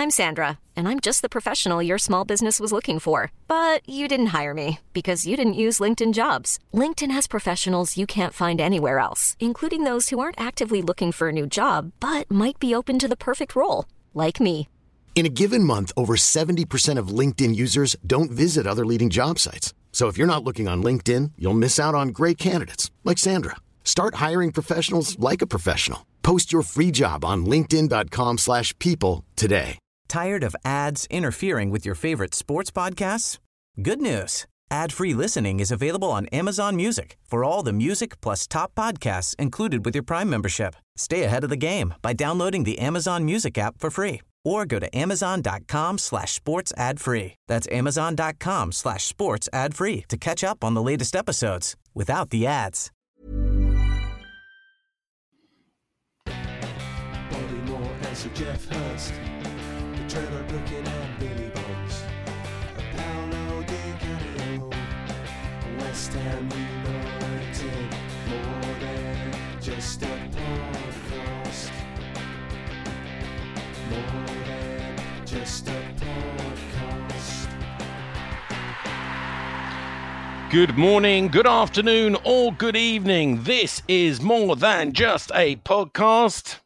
I'm Sandra, and I'm just the professional your small business was looking for. But you didn't hire me because you didn't use LinkedIn Jobs. LinkedIn has professionals you can't find anywhere else, including those who aren't actively looking for a new job, but might be open to the perfect role, like me. In a given month, over 70% of LinkedIn users don't visit other leading job sites. So if you're not looking on LinkedIn, you'll miss out on great candidates like Sandra. Start hiring professionals like a professional. Post your free job on linkedin.com/people today. Tired of ads interfering with your favorite sports podcasts? Good news. Ad-free listening is available on Amazon Music for all the music plus top podcasts included with your Prime membership. Stay ahead of the game by downloading the Amazon Music app for free or go to amazon.com/sports ad free. That's amazon.com/sports ad free to catch up on the latest episodes without the ads. Bobby Moore and Sir Geoff Hurst, the Trevor Brooking and Billy Bonds, a Paolo Di Canio, West Ham United, more than just a podcast, more than just a podcast. Good morning, good afternoon, or good evening. This is More Than Just a Podcast.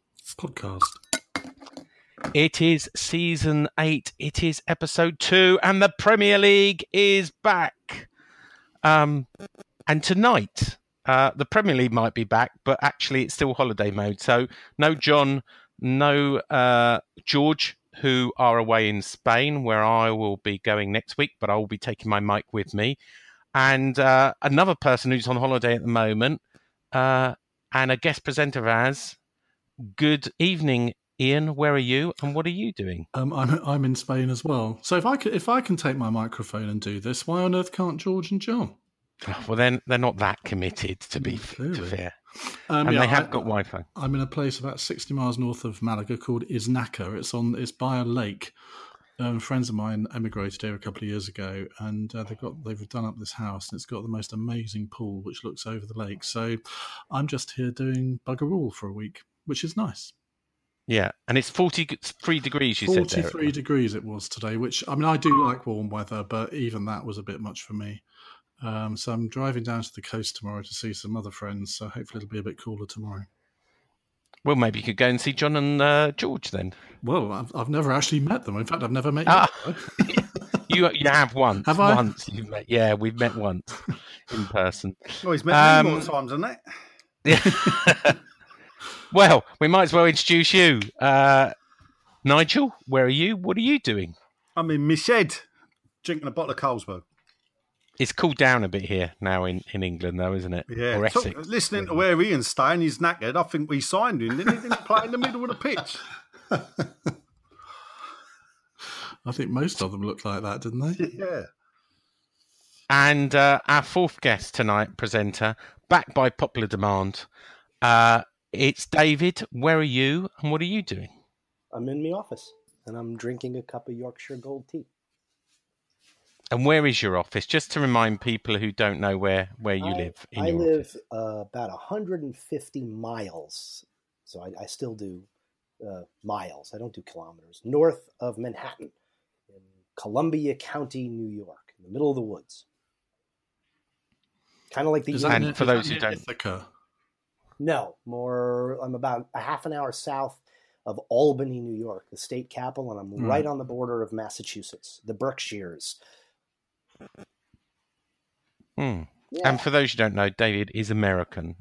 It is season 8. It is episode 2, and the Premier League is back. And tonight, the Premier League might be back, but actually it's still holiday mode. So no John, no George, who are away in Spain, where I will be going next week, but I will be taking my mic with me. And another person who's on holiday at the moment, and a guest presenter as. Good evening, Ian. Where are you, and what are you doing? I'm in Spain as well. So if I can take my microphone and do this, why on earth can't George and John? Well, then they're not that committed, to be fair. And they have got Wi-Fi. I'm in a place about 60 miles north of Malaga called Iznaca. It's by a lake. Friends of mine emigrated here a couple of years ago, and they've done up this house, and it's got the most amazing pool which looks over the lake. So I'm just here doing bugger all for a week, which is nice. Yeah, and it's 43 degrees, you said there. 43 degrees it was today, which, I mean, I do like warm weather, but even that was a bit much for me. So I'm driving down to the coast tomorrow to see some other friends, so hopefully it'll be a bit cooler tomorrow. Well, maybe you could go and see John and George then. Well, I've never actually met them. In fact, I've never met you. You have once. Have I? Once you've met. Yeah, we've met once in person. Well, he's met many more times, hasn't it? Yeah. Well, we might as well introduce you. Nigel, where are you? What are you doing? I'm in my shed, drinking a bottle of Carlsberg. It's cooled down a bit here now in England, though, isn't it? Yeah. Or Essex. Listening to where Ian's staying, he's knackered. I think we signed him, didn't he? Didn't he play in the middle of the pitch? I think most of them looked like that, didn't they? Yeah. And our fourth guest tonight, presenter, back by popular demand. It's David. Where are you, and what are you doing? I'm in my office, and I'm drinking a cup of Yorkshire Gold tea. And where is your office? Just to remind people who don't know where you live. I live about 150 miles, so I still do miles. I don't do kilometers. North of Manhattan, in Columbia County, New York, in the middle of the woods. Kind of like the... And for those who don't... Ithaca? No, more. I'm about a half an hour south of Albany, New York, the state capital, and I'm right on the border of Massachusetts, the Berkshires. Yeah. And for those who don't know, David is American.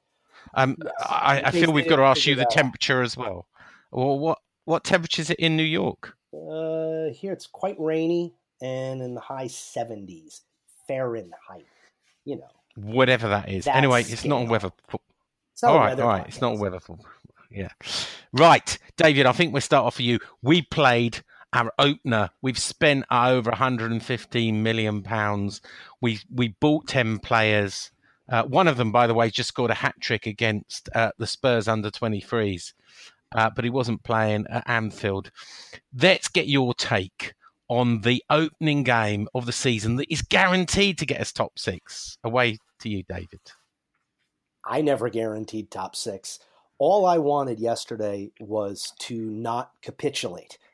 I feel we've got to ask you the temperature as well. Well, what temperature is it in New York? Here it's quite rainy and in the high 70s Fahrenheit. You know, whatever that is. Anyway, it's not a weather. All right. It's not a weather. Yeah. Right, David. I think we'll start off for you. We played our opener. We've spent over £115 million. We bought 10 players. One of them, by the way, just scored a hat-trick against the Spurs under-23s, but he wasn't playing at Anfield. Let's get your take on the opening game of the season that is guaranteed to get us top 6. Away to you, David. I never guaranteed top 6. All I wanted yesterday was to not capitulate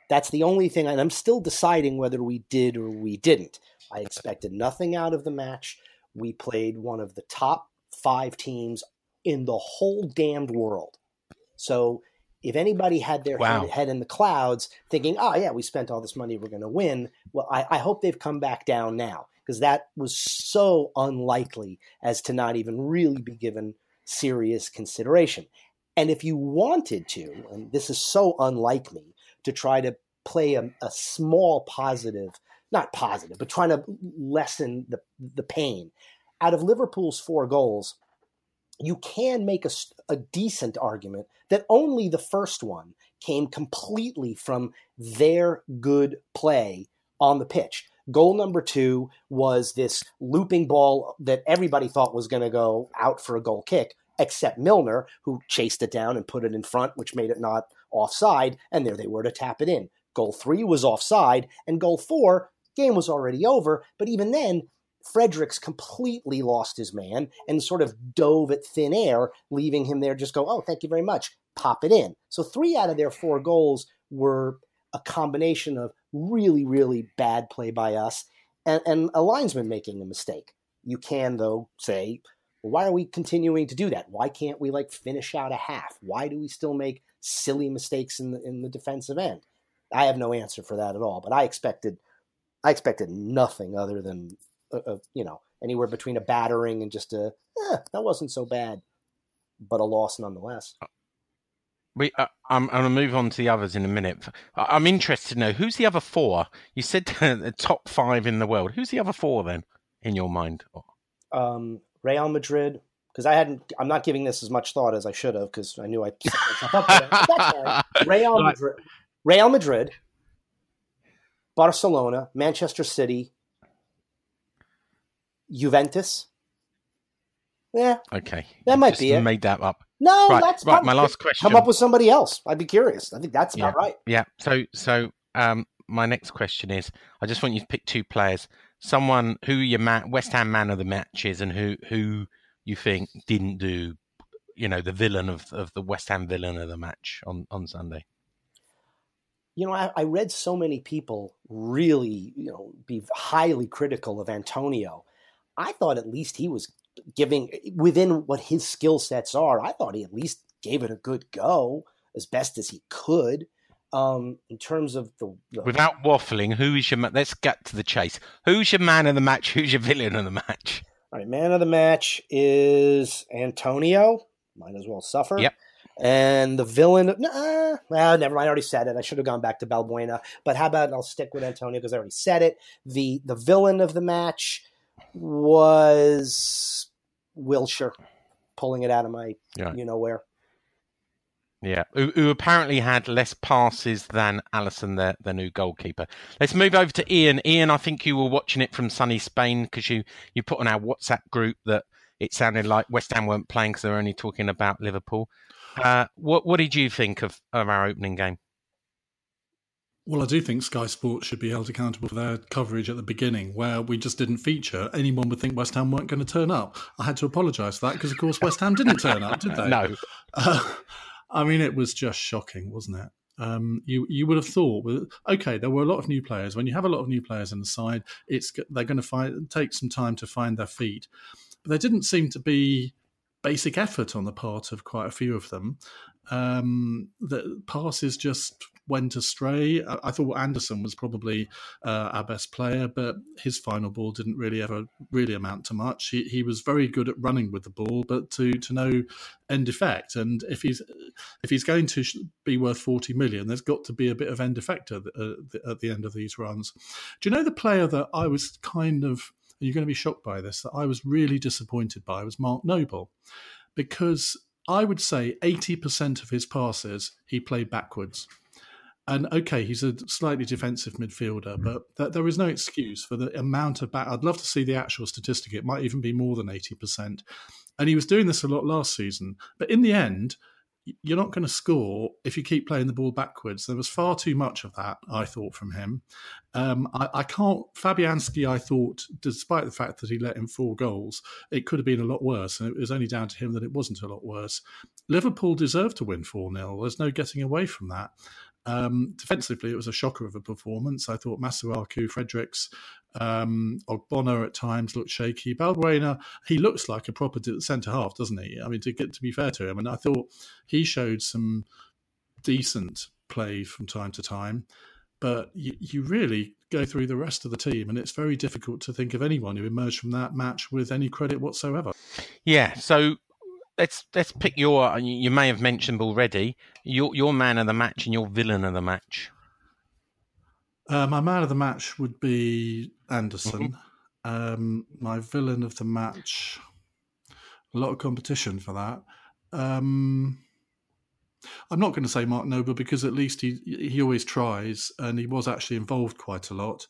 That's the only thing, and I'm still deciding whether we did or we didn't. I expected nothing out of the match. We played one of the top 5 teams in the whole damned world. So if anybody had their head in the clouds thinking, oh, yeah, we spent all this money, we're going to win, well, I hope they've come back down now, because that was so unlikely as to not even really be given serious consideration. And if you wanted to, and this is so unlike me, to try to play a small positive, not positive, but trying to lessen the pain, out of Liverpool's 4 goals, you can make a decent argument that only the first one came completely from their good play on the pitch. Goal number 2 was this looping ball that everybody thought was going to go out for a goal kick, except Milner, who chased it down and put it in front, which made it not offside, and there they were to tap it in. Goal 3 was offside, and goal 4, game was already over, but even then, Fredericks completely lost his man and sort of dove at thin air, leaving him there just go, oh, thank you very much, pop it in. So 3 out of their 4 goals were a combination of really, really bad play by us and a linesman making a mistake. You can, though, say, well, why are we continuing to do that? Why can't we finish out a half? Why do we still make silly mistakes in the defensive end? I have no answer for that at all, but I expected nothing other than anywhere between a battering and just that wasn't so bad, but a loss nonetheless. I'm going to move on to the others in a minute. I'm interested to know, who's the other 4? You said the top 5 in the world. Who's the other 4 then, in your mind? Real Madrid, because I'm not giving this as much thought as I should have, because I knew I set myself up for that. That's all right. Real Madrid, Barcelona, Manchester City, Juventus. Yeah. Okay. That might be it. Made that up. No, right, that's right. My last question. Come up with somebody else. I'd be curious. I think that's about right. Yeah. So my next question is, I just want you to pick 2 players. Someone who your West Ham man of the match is, and who you think didn't do, the villain of the West Ham villain of the match on Sunday. I read so many people really, be highly critical of Antonio. I thought at least he was giving, within what his skill sets are, I thought he at least gave it a good go as best as he could. In terms of the without waffling, who is your let's get to the chase. Who's your man of the match? Who's your villain of the match? All right, man of the match is Antonio. Might as well suffer. Yep. And the villain, well, never mind. I already said it. I should have gone back to Balbuena. But how about I'll stick with Antonio because I already said it. The villain of the match was Wilshere, pulling it out of my where. Yeah, who apparently had less passes than Alisson, their new goalkeeper. Let's move over to Ian. Ian, I think you were watching it from sunny Spain because you put on our WhatsApp group that it sounded like West Ham weren't playing because they were only talking about Liverpool. What did you think of our opening game? Well, I do think Sky Sports should be held accountable for their coverage at the beginning, where we just didn't feature. Anyone would think West Ham weren't going to turn up. I had to apologise for that because, of course, West Ham didn't turn up, did they? No. I mean, it was just shocking, wasn't it? You would have thought, okay, there were a lot of new players. When you have a lot of new players in the side, they're going to take some time to find their feet. But there didn't seem to be basic effort on the part of quite a few of them. The passes just went astray. I thought Anderson was probably our best player, but his final ball didn't really ever amount to much. He was very good at running with the ball, but to no end effect. And if he's going to be worth 40 million, there's got to be a bit of end effect at the end of these runs. Do you know the player that I was you're going to be shocked by this, that I was really disappointed by was Mark Noble, because I would say 80% of his passes he played backwards. And okay, he's a slightly defensive midfielder, but there is no excuse for the amount of I'd love to see the actual statistic. It might even be more than 80%. And he was doing this a lot last season. But in the end, you're not going to score if you keep playing the ball backwards. There was far too much of that, I thought, from him. Fabianski, I thought, despite the fact that he let in 4 goals, it could have been a lot worse. And it was only down to him that it wasn't a lot worse. Liverpool deserved to win 4-0. There's no getting away from that. Defensively, it was a shocker of a performance. I thought Masuaku, Fredericks, Ogbonna at times looked shaky. Balbuena, he looks like a proper centre half, doesn't he? I mean, to be fair to him, and I thought he showed some decent play from time to time. But you really go through the rest of the team, and it's very difficult to think of anyone who emerged from that match with any credit whatsoever. Yeah, so let's pick your. You may have mentioned already your man of the match and your villain of the match. My man of the match would be Anderson. My villain of the match, a lot of competition for that. I'm not going to say Mark Noble because at least he always tries, and he was actually involved quite a lot.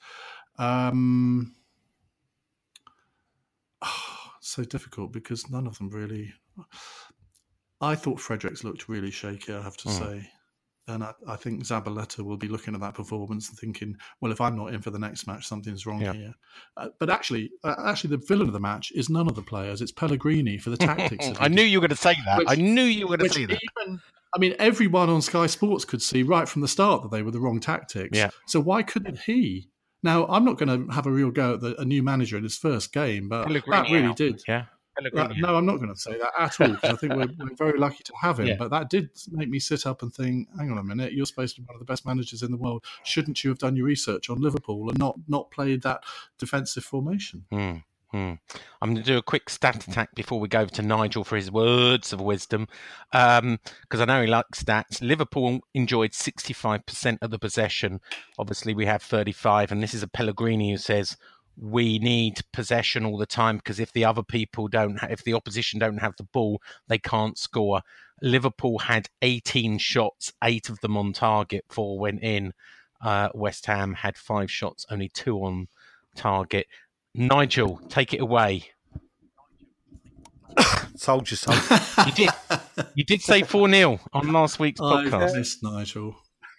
So difficult because none of them really. I thought Fredericks looked really shaky, I have to say. And I think Zabaleta will be looking at that performance and thinking, well, if I'm not in for the next match, something's wrong here. But actually, the villain of the match is none of the players. It's Pellegrini for the tactics. I knew you were going to say that. I knew you were going to say that. I mean, everyone on Sky Sports could see right from the start that they were the wrong tactics. Yeah. So why couldn't he? Now, I'm not going to have a real go at a new manager in his first game, but that really did. Yeah. No, I'm not going to say that at all, because I think we're very lucky to have him. Yeah. But that did make me sit up and think, hang on a minute, you're supposed to be one of the best managers in the world. Shouldn't you have done your research on Liverpool and not played that defensive formation? I'm going to do a quick stat attack before we go over to Nigel for his words of wisdom, because I know he likes stats. Liverpool enjoyed 65% of the possession. Obviously, we have 35, and this is a Pellegrini who says we need possession all the time because if the other people if the opposition don't have the ball, they can't score. Liverpool had 18 shots, 8 of them on target, 4 went in. West Ham had 5 shots, only 2 on target. Nigel, take it away. Told you so. You did say 4-0 on last week's podcast. I missed Nigel.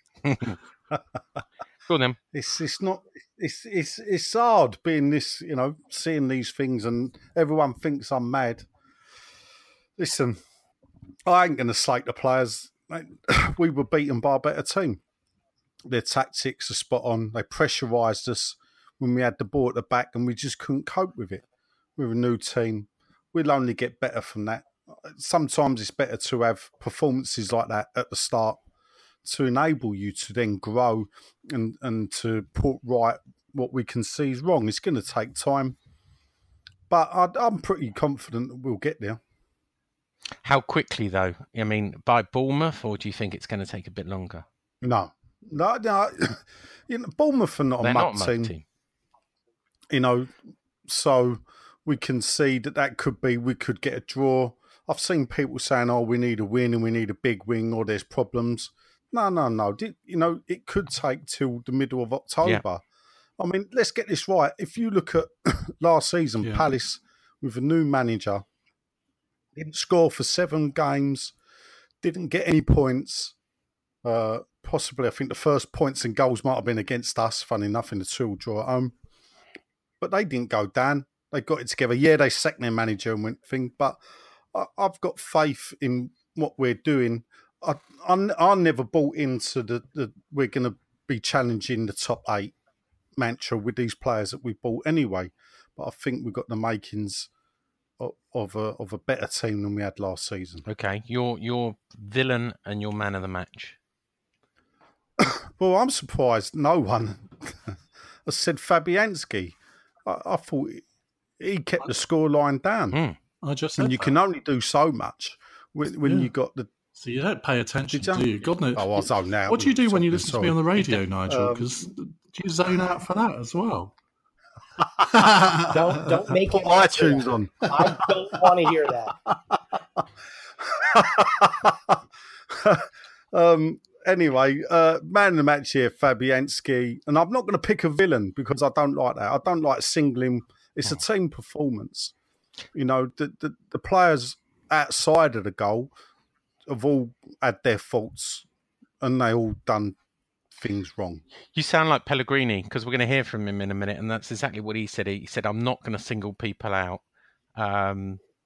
Go on then. It's hard being this, seeing these things, and everyone thinks I'm mad. Listen, I ain't going to slate the players. We were beaten by a better team. Their tactics are spot on. They pressurised us when we had the ball at the back, and we just couldn't cope with it. We're a new team. We'll only get better from that. Sometimes it's better to have performances like that at the start to enable you to then grow and to put right what we can see is wrong. It's going to take time, but I'm pretty confident that we'll get there. How quickly, though? I mean, by Bournemouth, or do you think it's going to take a bit longer? No. Bournemouth are not a mug team. So we can see that could be, we could get a draw. I've seen people saying, we need a win and we need a big win or there's problems. No. It could take till the middle of October. Yeah. I mean, let's get this right. If you look at last season, Palace with a new manager, didn't score for 7 games, didn't get any points. Possibly, I think the first points and goals might have been against us, funny enough, in the 2 draw at home. But they didn't go down. They got it together. Yeah, they sacked their manager and went thing. But I've got faith in what we're doing. I never bought into the we're going to be challenging the top 8 mantra with these players that we bought anyway. But I think we've got the makings of a better team than we had last season. Okay, your villain and your man of the match. Well, I'm surprised no one has said Fabianski. I thought he kept the scoreline down. I just and you can only do so much when you got the. So you don't pay attention, do you? God knows. Oh, I zone out. What do you do when you listen to me on the radio, Nigel? Because do you zone out for that as well? Don't make put iTunes on. I don't want to hear that. Anyway, man of the match here, Fabianski. And I'm not going to pick a villain because I don't like that. I don't like singling. It's a team performance. The players outside of the goal have all had their faults and they all done things wrong. You sound like Pellegrini because we're going to hear from him in a minute, and that's exactly what he said. He said, I'm not going to single people out.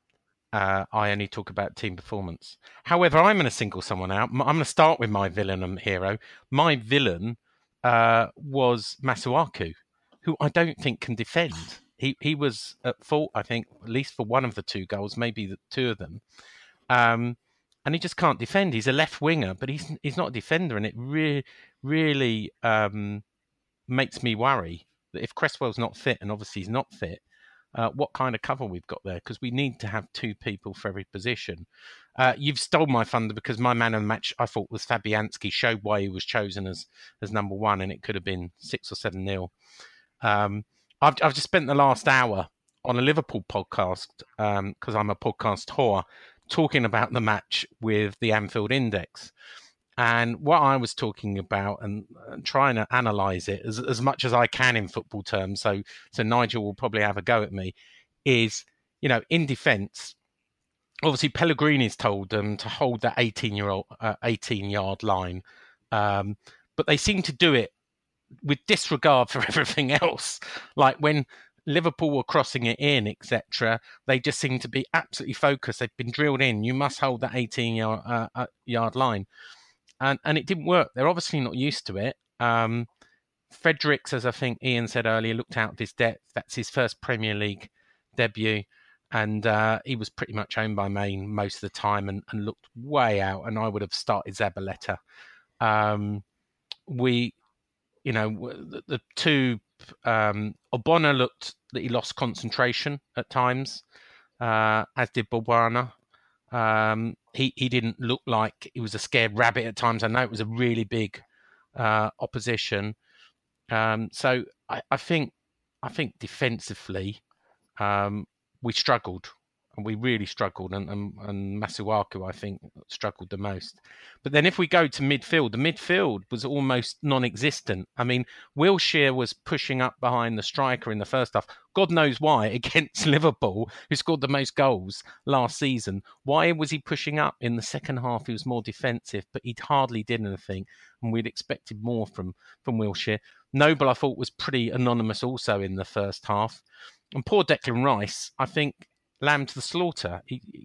I only talk about team performance. However, I'm going to single someone out. I'm going to start with my villain and hero. My villain was Masuaku, who I don't think can defend. He was at fault, I think, at least for one of the 2 goals, maybe the 2 of them. And he just can't defend. He's a left winger, but he's not a defender, and it really makes me worry that if Cresswell's not fit, and obviously he's not fit, what kind of cover we've got there, because we need to have 2 people for every position. You've stole my thunder, because my man of the match, I thought, was Fabianski, showed why he was chosen as number 1, and it could have been 6 or 7-0. I've just spent the last hour on a Liverpool podcast, because I'm a podcast whore, talking about the match with the Anfield Index. And what I was talking about and trying to analyse it as much as I can in football terms, so Nigel will probably have a go at me, is, in defence, obviously Pellegrini's told them to hold that 18-yard line, but they seem to do it with disregard for everything else. Like when Liverpool were crossing it in, etc., they just seem to be absolutely focused. They've been drilled in. You must hold that 18-yard line. And it didn't work. They're obviously not used to it. Fredericks, as I think Ian said earlier, looked out of his depth. That's his first Premier League debut. And he was pretty much owned by Maine most of the time and looked way out. And I would have started Zabaleta. The 2... Obona looked that he lost concentration at times, as did Bobana. He didn't look like he was a scared rabbit at times. I know it was a really big opposition. So I think defensively we struggled, and we really struggled, and Masuaku, I think, struggled the most. But then if we go to midfield, the midfield was almost non-existent. I mean, Wilshere was pushing up behind the striker in the first half. God knows why, against Liverpool, who scored the most goals last season. Why was he pushing up in the second half? He was more defensive, but he hardly did anything, and we'd expected more from Wilshere. Noble, I thought, was pretty anonymous also in the first half. And poor Declan Rice, I think, lamb to the slaughter. He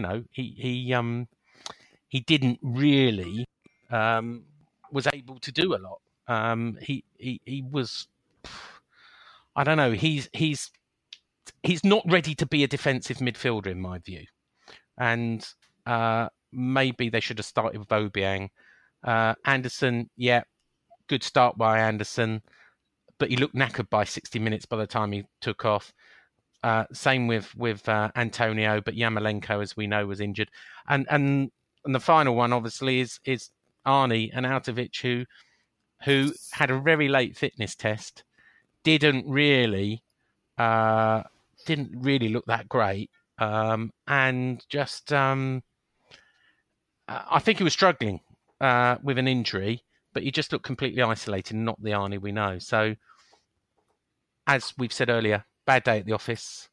didn't really was able to do a lot. He was, I don't know. He's not ready to be a defensive midfielder in my view, and maybe they should have started with Obiang. Anderson, yeah, good start by Anderson, but he looked knackered by 60 minutes by the time he took off. Same with Antonio, but Yamalenko, as we know, was injured. And the final one, obviously, is Arnie Arnautovic, who had a very late fitness test, didn't really look that great, and just I think he was struggling with an injury, but he just looked completely isolated, not the Arnie we know. So, as we've said earlier, bad day at the office.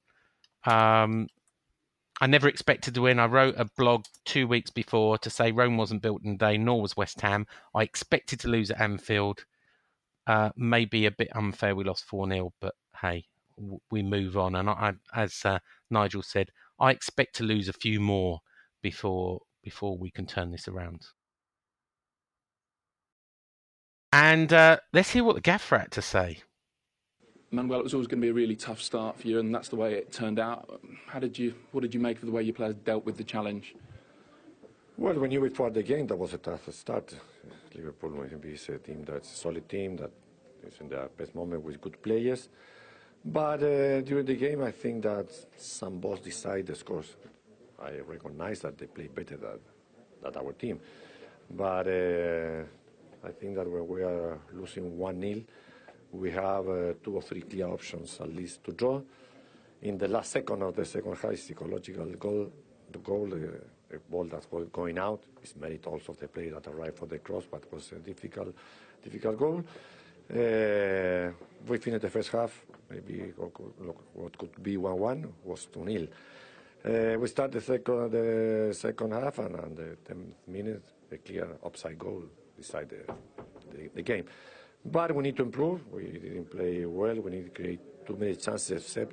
I never expected to win. I wrote a blog 2 weeks before to say Rome wasn't built in a day, nor was West Ham. I expected to lose at Anfield. Maybe a bit unfair we lost 4-0, but hey, we move on. And as Nigel said, I expect to lose a few more before we can turn this around. And let's hear what the gaffer had to say. Manuel, it was always going to be a really tough start for you, and that's the way it turned out. What did you make of the way your players dealt with the challenge? Well, we knew before the game that was a tough start. Liverpool is a team that's a solid team, that is in their best moment with good players. But during the game, I think that some balls decide the scores. I recognize that they play better than our team. But I think that when we are losing 1-0, we have 2 or 3 clear options at least to draw. In the last second of the second half, psychological goal, the ball that's going out is merit also of the player that arrived for the cross, but was a difficult goal. We finished the first half, maybe what could be 1-1 was 2-0. We start the second half, and the 10 minutes, a clear offside goal decide the game. But we need to improve. We didn't play well. We need to create too many chances, except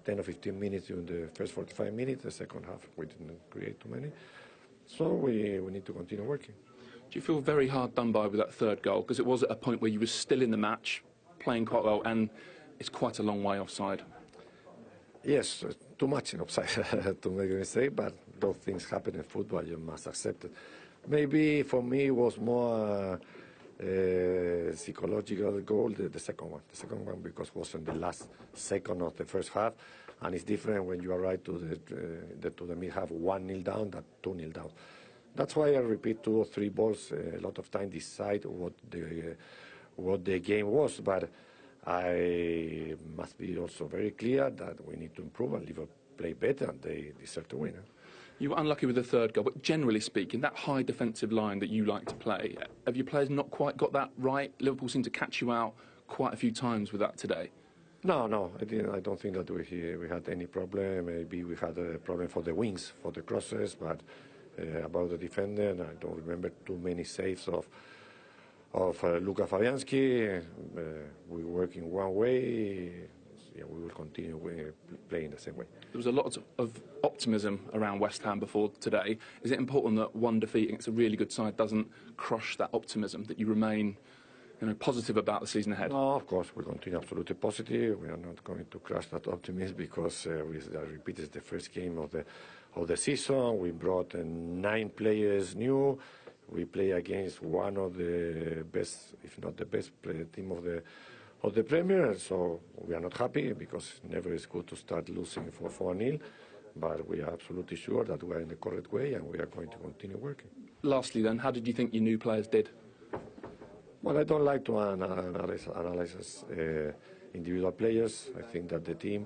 10 or 15 minutes during the first 45 minutes. The second half, we didn't create too many. So we need to continue working. Do you feel very hard done by with that third goal? Because it was at a point where you were still in the match, playing quite well, and it's quite a long way offside. Yes, too much in offside to make a mistake, but those things happen in football, you must accept it. Maybe for me it was more psychological goal, the second one. The second one because it was in the last second of the first half, and it's different when you arrive to the mid-half 1-0 down than 2-0 down. That's why I repeat 2 or 3 balls a lot of time decide what the game was, but I must be also very clear that we need to improve and Liverpool play better and they deserve to win. You were unlucky with the third goal, but generally speaking, that high defensive line that you like to play, have your players not quite got that right? Liverpool seemed to catch you out quite a few times with that today. No, I don't think that we had any problem. Maybe we had a problem for the wings, for the crosses, but about the defender, I don't remember too many saves of Luka Fabianski. We work in one way. Yeah, we will continue playing the same way. There was a lot of optimism around West Ham before today. Is it important that one defeat against a really good side doesn't crush that optimism, that you remain positive about the season ahead? No, of course, we continue absolutely positive. We are not going to crush that optimism because, I repeat, it's the first game of the season. We brought 9 players new. We play against one of the best, if not the best, team of the Premier. So we are not happy because never is good to start losing for 4-0. But we are absolutely sure that we are in the correct way and we are going to continue working. Lastly, then, how did you think your new players did? Well, I don't like to analyze individual players. I think that the team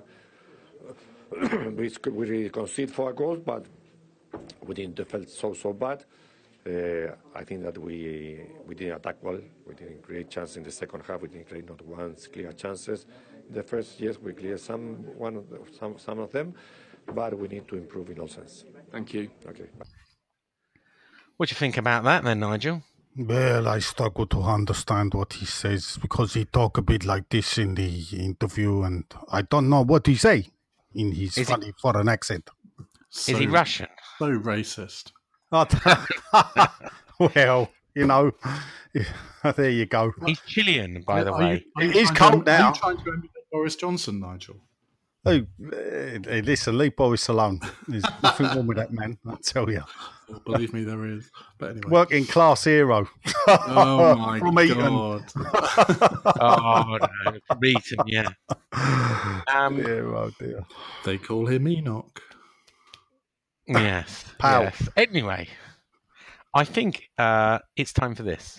we conceded 4 goals, but we didn't feel so bad. I think that we didn't attack well. We didn't create chances in the second half. We didn't create not one clear chances. In the first years we cleared some of them, but we need to improve in all sense. Thank you. Okay. What do you think about that then, Nigel? Well, I struggle to understand what he says because he talk a bit like this in the interview, and I don't know what he say in his funny foreign accent. Is he Russian? So racist. Well, there you go. He's Chilean, by the way. He's cold now. Are you trying to emulate Boris Johnson, Nigel? Oh, listen, leave Boris alone. There's nothing wrong with that man, I tell you. Well, believe me, there is. But anyway. Working class hero. Oh, my From God. Oh, no. From Eton, yeah. Oh, dear. They call him Enoch. Yes. Pow. Yes. Anyway, I think it's time for this.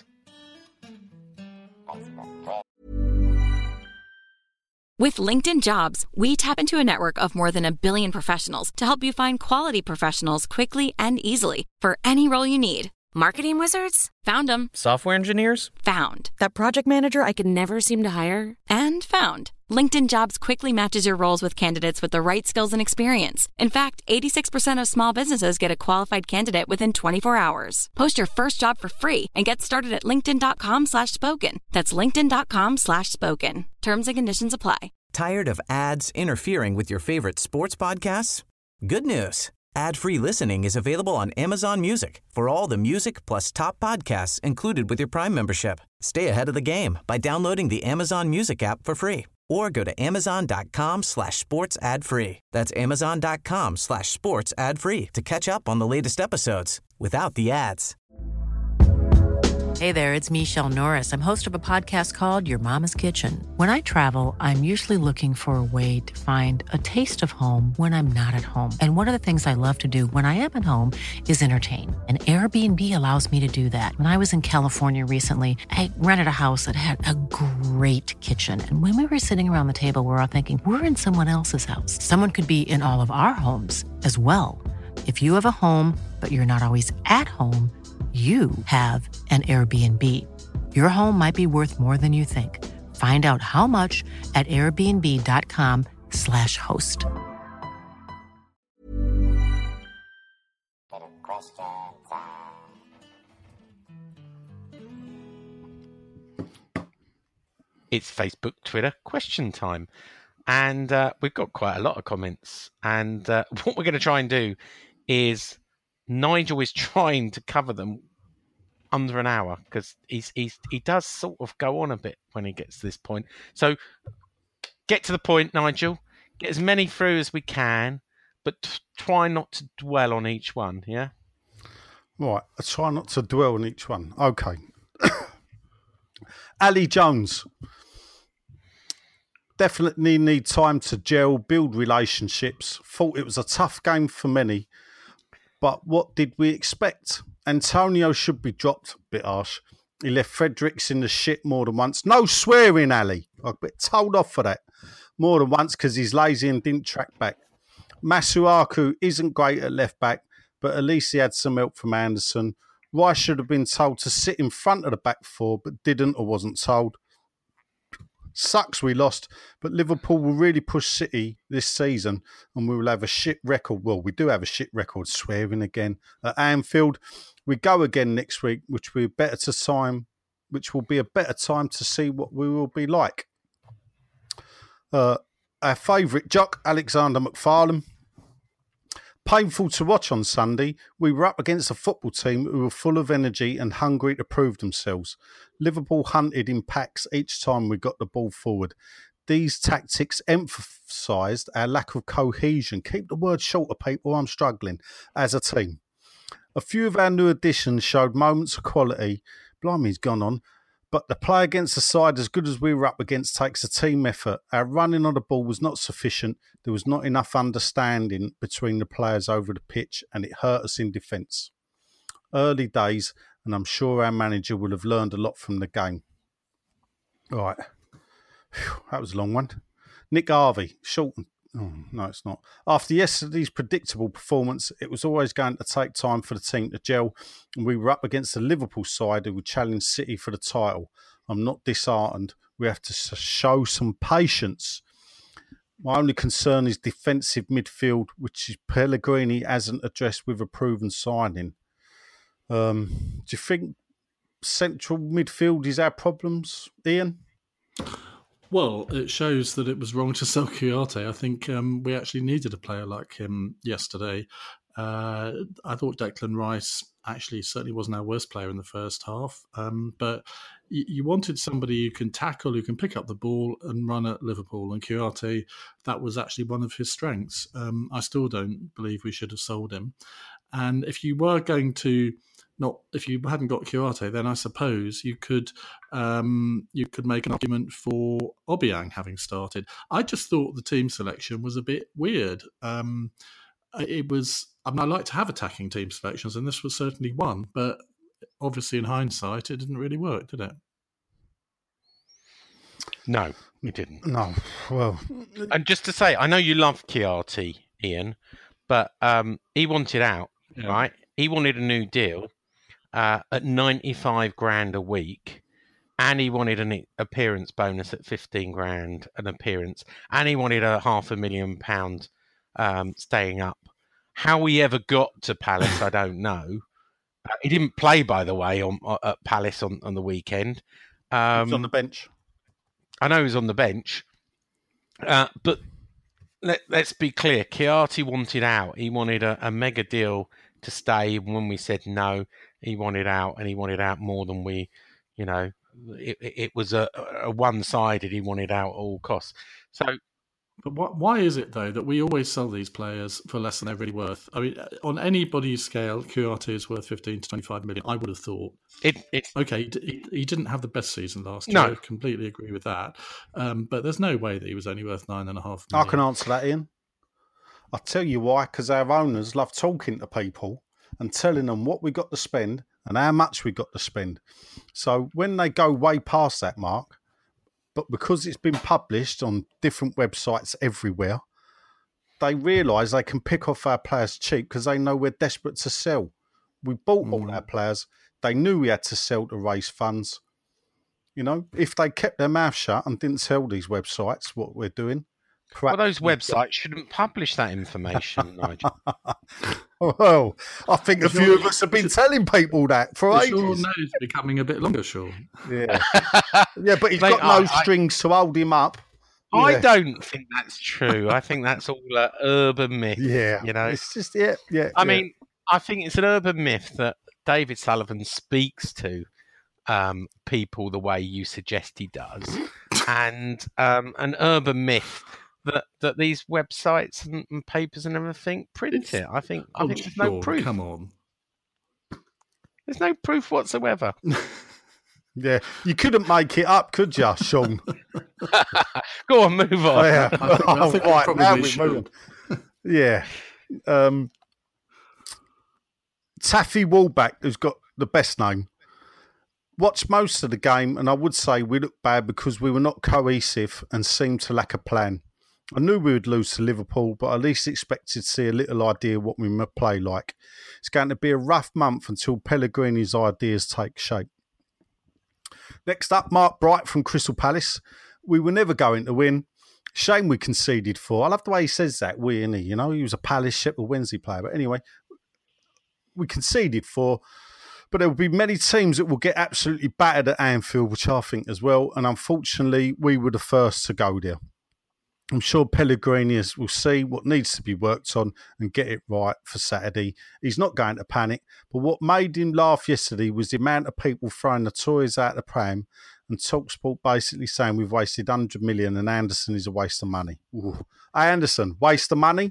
With LinkedIn Jobs, we tap into a network of more than 1 billion professionals to help you find quality professionals quickly and easily for any role you need. Marketing wizards? Found them. Software engineers? Found. That project manager I could never seem to hire? And found. LinkedIn Jobs quickly matches your roles with candidates with the right skills and experience. In fact, 86% of small businesses get a qualified candidate within 24 hours. Post your first job for free and get started at linkedin.com/spoken. That's linkedin.com/spoken. Terms and conditions apply. Tired of ads interfering with your favorite sports podcasts? Good news. Ad-free listening is available on Amazon Music for all the music plus top podcasts included with your Prime membership. Stay ahead of the game by downloading the Amazon Music app for free or go to amazon.com/sports ad free. That's amazon.com/sports ad free to catch up on the latest episodes without the ads. Hey there, it's Michelle Norris. I'm host of a podcast called Your Mama's Kitchen. When I travel, I'm usually looking for a way to find a taste of home when I'm not at home. And one of the things I love to do when I am at home is entertain. And Airbnb allows me to do that. When I was in California recently, I rented a house that had a great kitchen. And when we were sitting around the table, we were all thinking, we're in someone else's house. Someone could be in all of our homes as well. If you have a home, but you're not always at home, you have an Airbnb. Your home might be worth more than you think. Find out how much at airbnb.com/host. It's Facebook, Twitter question time. And we've got quite a lot of comments. And what we're going to try and do is Nigel is trying to cover them under an hour because he does sort of go on a bit when he gets to this point. So get to the point, Nigel. Get as many through as we can, but try not to dwell on each one, yeah? Right, I try not to dwell on each one. Okay. Ali Jones. Definitely need time to gel, build relationships. Thought it was a tough game for many, but what did we expect? Antonio should be dropped. Bit harsh. He left Fredericks in the shit more than once. No swearing, Ali. I've been told off for that more than once because he's lazy and didn't track back. Masuaku isn't great at left back, but at least he had some help from Anderson. Rice should have been told to sit in front of the back four, but didn't or wasn't told. Sucks we lost, but Liverpool will really push City this season and we will have a shit record. Well, we do have a shit record, swearing again, at Anfield. We go again next week, which will be a better time to see what we will be like. Our favourite jock, Alexander McFarlane. Painful to watch on Sunday. We were up against a football team who were full of energy and hungry to prove themselves. Liverpool hunted in packs each time we got the ball forward. These tactics emphasised our lack of cohesion. Keep the word shorter, people. I'm struggling as a team. A few of our new additions showed moments of quality. Blimey, he's gone on. But the play against a side as good as we were up against takes a team effort. Our running on the ball was not sufficient. There was not enough understanding between the players over the pitch and it hurt us in defence. Early days, and I'm sure our manager will have learned a lot from the game. All right. Whew, that was a long one. Nick Harvey, short and... Oh, no, it's not. After yesterday's predictable performance, it was always going to take time for the team to gel, and we were up against the Liverpool side who would challenge City for the title. I'm not disheartened. We have to show some patience. My only concern is defensive midfield, which is Pellegrini hasn't addressed with a proven signing. Do you think central midfield is our problems, Ian? Well, it shows that it was wrong to sell Kouyaté. I think we actually needed a player like him yesterday. I thought Declan Rice actually certainly wasn't our worst player in the first half, but you wanted somebody who can tackle, who can pick up the ball and run at Liverpool, and Kouyaté, that was actually one of his strengths. I still don't believe we should have sold him. And if you were going to if you hadn't got Kouyaté, then I suppose you could make an argument for Obiang having started. I just thought the team selection was a bit weird. It was. I mean, I like to have attacking team selections, and this was certainly one. But obviously, in hindsight, it didn't really work, did it? No, it didn't. No. Well, and just to say, I know you love Kouyaté, Ian, but he wanted out, right? He wanted a new deal. At 95 grand a week, and he wanted an appearance bonus at 15 grand an appearance, and he wanted a £500,000 staying up. How he ever got to Palace, I don't know. He didn't play, by the way, at Palace on the weekend. He was on the bench. I know he was on the bench, but let's be clear. Kouyaté wanted out. He wanted a mega deal to stay. When we said no, he wanted out, and he wanted out more than we, it was a one-sided. He wanted out at all costs. So, but why is it though that we always sell these players for less than they're really worth? I mean, on anybody's scale, Kouyaté is worth 15 to 25 million. I would have thought. Okay, he didn't have the best season last year. I completely agree with that. But there's no way that he was only worth 9.5 million. I can answer that, Ian. I'll tell you why, because our owners love talking to people and telling them what we got to spend and how much we got to spend. So when they go way past that mark, but because it's been published on different websites everywhere, they realise they can pick off our players cheap because they know we're desperate to sell. We bought all our players. They knew we had to sell to raise funds. If they kept their mouth shut and didn't tell these websites what we're doing. Well, those websites shouldn't publish that information, Nigel. Well, I think a few of us have been telling people that for ages. Sean knows becoming a bit longer, Sean. Yeah, but he's got no strings to hold him up. I don't think that's true. I think that's all urban myth. Yeah, you know, it's just yeah. I mean, I think it's an urban myth that David Sullivan speaks to people the way you suggest he does, and an urban myth that these websites and papers and everything print it. I think there's no proof. Come on, there's no proof whatsoever. Yeah, you couldn't make it up, could you, Sean? Go on, move on. Oh, yeah. I think right, probably now we should. move on. Yeah. Taffy Wallback, who's got the best name, watched most of the game, and I would say we looked bad because we were not cohesive and seemed to lack a plan. I knew we would lose to Liverpool, but I at least expected to see a little idea what we might play like. It's going to be a rough month until Pellegrini's ideas take shape. Next up, Mark Bright from Crystal Palace. We were never going to win. Shame we conceded 4. I love the way he says that, isn't he? You know, he was a Palace Sheffield Wednesday player. But anyway, we conceded 4. But there will be many teams that will get absolutely battered at Anfield, which I think as well. And unfortunately, we were the first to go there. I'm sure Pellegrini will see what needs to be worked on and get it right for Saturday. He's not going to panic, but what made him laugh yesterday was the amount of people throwing the toys out the pram and TalkSport basically saying we've wasted 100 million and Anderson is a waste of money. Ooh. Hey, Anderson, waste of money?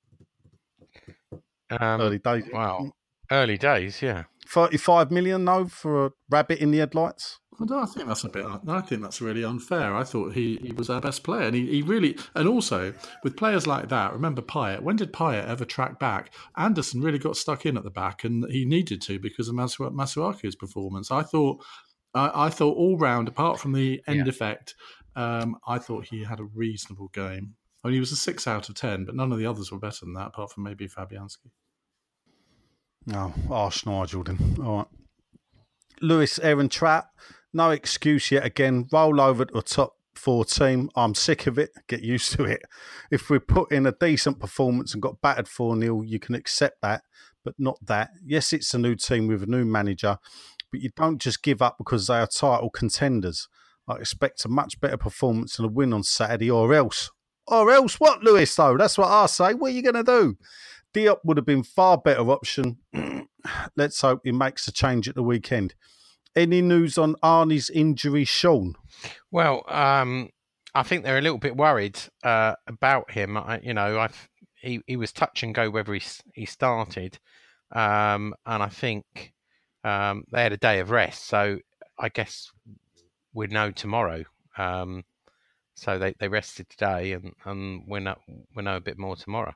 Early days. Wow. Early days, yeah. 35 million, though, for a rabbit in the headlights? I think that's I think that's really unfair. I thought he was our best player, and he really. And also with players like that, remember Payet. When did Payet ever track back? Anderson really got stuck in at the back, and he needed to because of Masuaku's performance. I thought all round, apart from the end effect, I thought he had a reasonable game. I mean, he was a 6 out of 10, but none of the others were better than that, apart from maybe Fabianski. Oh, harsh Nigel then. All right. Lewis Aaron Trapp. No excuse yet again. Roll over to a top 4 team. I'm sick of it. Get used to it. If we put in a decent performance and got battered 4-0, you can accept that, but not that. Yes, it's a new team with a new manager, but you don't just give up because they are title contenders. I expect a much better performance and a win on Saturday, or else. Or else what, Lewis, though? That's what I say. What are you going to do? Diop would have been far better option. Let's hope he makes a change at the weekend. Any news on Arnie's injury, Sean? Well, I think they're a little bit worried about him. He was touch and go whether he started, and I think they had a day of rest. So I guess we'd know tomorrow. So they rested today, and we know a bit more tomorrow.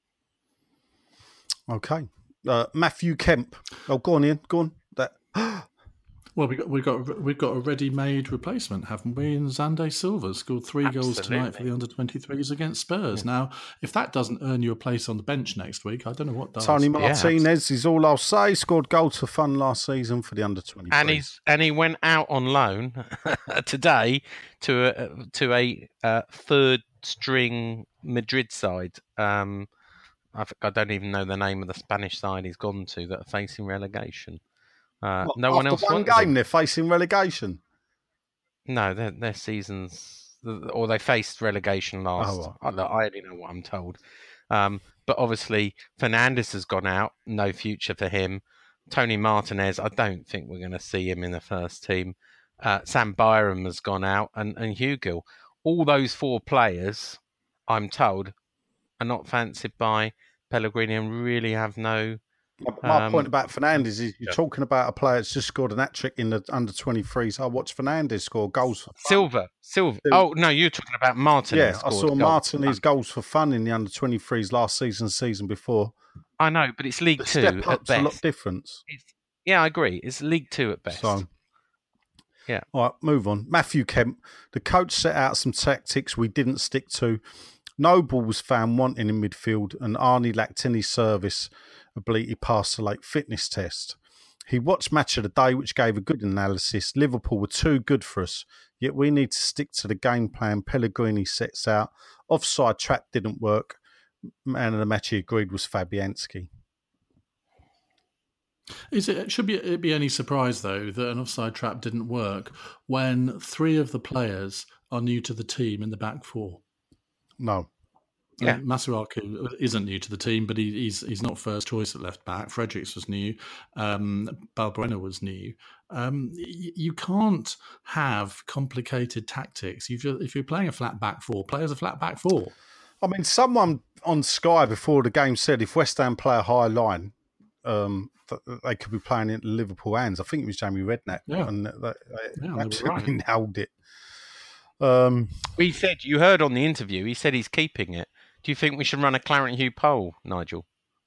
Okay, Matthew Kemp. Oh, go on, Ian. Go on. That. Well, we've got a ready-made replacement, haven't we? And Xande Silva scored 3 goals tonight for the under-23s against Spurs. Yeah. Now, if that doesn't earn you a place on the bench next week, I don't know what does. Tony Martinez is all I'll say. Scored goals for fun last season for the under-23s, and he went out on loan today to a third-string Madrid side. I don't even know the name of the Spanish side he's gone to that are facing relegation. No one else. One game they're facing relegation. No, their seasons, or they faced relegation last. Oh, right. I already know what I'm told. But obviously, Fernandes has gone out. No future for him. Tony Martinez, I don't think we're going to see him in the first team. Sam Byram has gone out, and Hugill. All those 4 players, I'm told, are not fancied by Pellegrini and really have no. My point about Fernandes is you're talking about a player that's just scored an hat-trick in the under-23s. I watched Fernandes score goals for fun. Silva. Oh, no, you're talking about Martinez. Yeah, I saw Martinez goals for fun in the under-23s last season before. I know, but it's League 2 at best. A lot of difference. Yeah, I agree. It's League 2 at best. So, yeah. All right, move on. Matthew Kemp. The coach set out some tactics we didn't stick to. Noble was found wanting in midfield and Arnie lacked any service. He passed the late fitness test. He watched Match of the Day, which gave a good analysis. Liverpool were too good for us, yet we need to stick to the game plan Pellegrini sets out. Offside trap didn't work. Man of the match he agreed was Fabianski. Should it be any surprise, though, that an offside trap didn't work when 3 of the players are new to the team in the back four. No. Yeah. Masuaku isn't new to the team, but he's not first choice at left back. Fredericks was new. Balbuena was new. You can't have complicated tactics. If you're playing a flat back four, play as a flat back four. I mean, someone on Sky before the game said if West Ham play a high line, they could be playing into Liverpool hands. I think it was Jamie Redknapp. Yeah. And they Yeah, absolutely right. nailed it. He said, you heard on the interview, he said he's keeping it. Do you think we should run a Clarence Hugh poll, Nigel?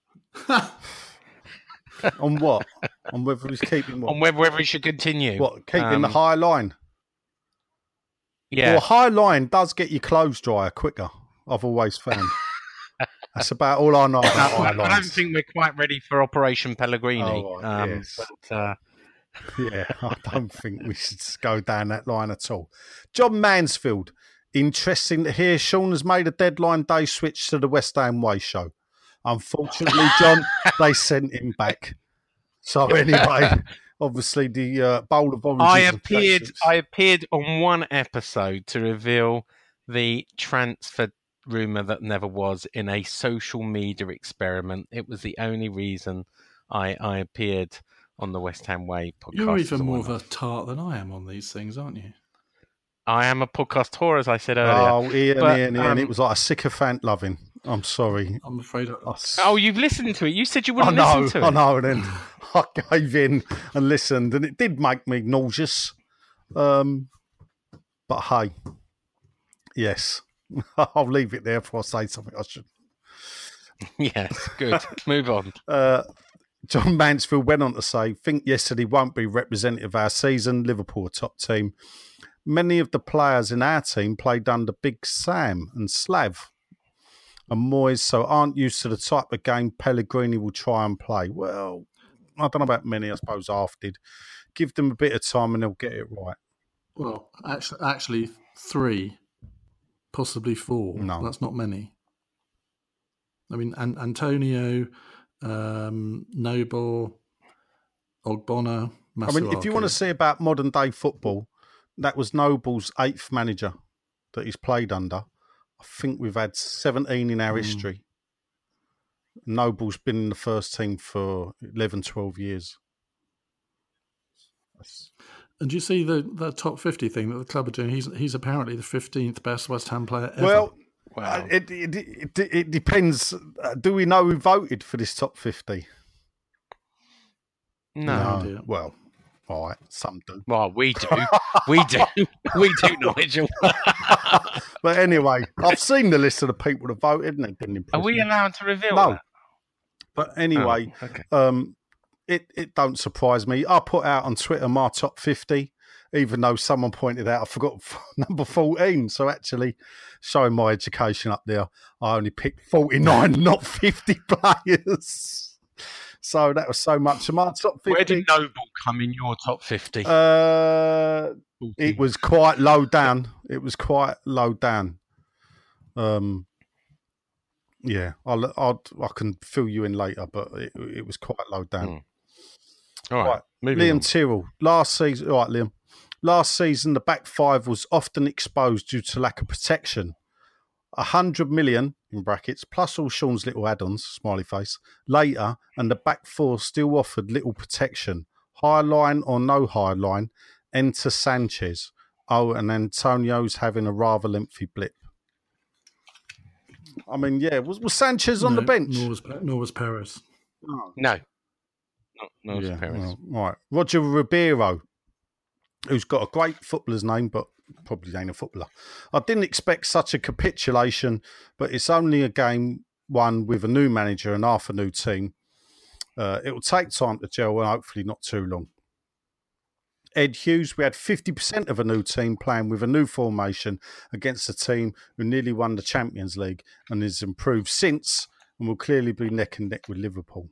On what? On whether he's keeping what? On whether he should continue. What? Keeping the high line? Yeah. Well, high line does get your clothes drier quicker, I've always found. That's about all I know about high lines. I don't think we're quite ready for Operation Pellegrini. Oh, yes. But, Yeah, I don't think we should go down that line at all. John Mansfield. Interesting to hear Sean has made a deadline day switch to the West Ham Way show. Unfortunately, John, they sent him back. So anyway, obviously the Bowl of Origins. I appeared on one episode to reveal the transfer rumour that never was in a social media experiment. It was the only reason I appeared on the West Ham Way podcast. You're even more of a tart than I am on these things, aren't you? I am a podcast whore, as I said earlier. Oh, Ian, it was like a sycophant loving. I'm sorry. I'm afraid. Oh, you've listened to it. You said you wouldn't listen to it. I know, and then I gave in and listened, and it did make me nauseous. But hey, yes, I'll leave it there before I say something I should. Yes, good. Move on. John Mansfield went on to say, think yesterday won't be representative of our season. Liverpool a top team. Many of the players in our team played under Big Sam and Slav and Moyes, so aren't used to the type of game Pellegrini will try and play. Well, I don't know about many, I suppose half did. Give them a bit of time and they'll get it right. Well, actually 3, possibly 4. No. That's not many. I mean, Antonio, Noble, Ogbonna, Masuaku. I mean, if you want to see about modern day football, that was Noble's 8th manager that he's played under. I think we've had 17 in our history. Noble's been in the first team for 11, 12 years. And do you see the top 50 thing that the club are doing? He's apparently the 15th best West Ham player ever. Well, it depends. Do we know who voted for this top 50? No. Well, all right, some do. Well, we do. We do, Nigel. But anyway, I've seen the list of the people that voted and it didn't impress Are we me. allowed to reveal No. that? But anyway, okay. It don't surprise me. I put out on Twitter my top 50, even though someone pointed out I forgot number 14. So actually, showing my education up there, I only picked 49, not 50 players. So that was so much of my top 50. Where did Noble come in your top 50? It was quite low down. Yeah, I can fill you in later, but it was quite low down. All right. Liam On. Tyrrell. Last season, all right, Liam. Last season, the back five was often exposed due to lack of protection. 100 million, in brackets, plus all Sean's little add-ons, smiley face, later, and the back four still offered little protection. High line or no high line, enter Sanchez. Oh, and Antonio's having a rather lengthy blip. I mean, yeah, was Sanchez on the bench? Nor was Perez. No. No, Yeah, Perez. well, right. Roger Ribeiro, who's got a great footballer's name, but probably ain't a footballer. I didn't expect such a capitulation, but it's only a game won with a new manager and half a new team. It will take time to gel and hopefully not too long. Ed Hughes, we had 50% of a new team playing with a new formation against a team who nearly won the Champions League and has improved since and will clearly be neck and neck with Liverpool.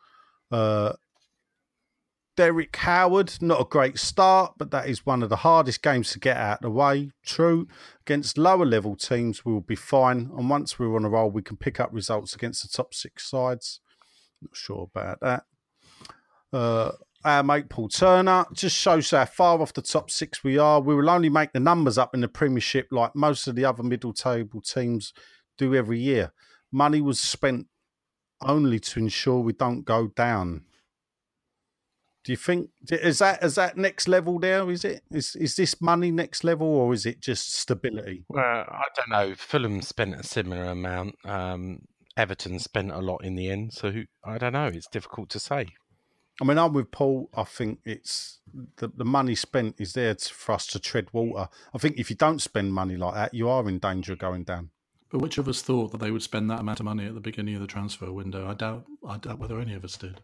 Derek Howard, not a great start, but that is one of the hardest games to get out of the way. True, against lower level teams, we will be fine. And once we're on a roll, we can pick up results against the top 6 sides. Not sure about that. our mate Paul Turner. Just shows how far off the top 6 we are. We will only make the numbers up in the Premiership like most of the other middle table teams do every year. Money was spent only to ensure we don't go down. Do you think is that next level there? Is it is this money next level, or is it just stability? Well, I don't know. Fulham spent a similar amount. Everton spent a lot in the end, so I don't know. It's difficult to say. I mean, I'm with Paul. I think it's the money spent is there for us to tread water. I think if you don't spend money like that, you are in danger of going down. But which of us thought that they would spend that amount of money at the beginning of the transfer window? I doubt whether any of us did.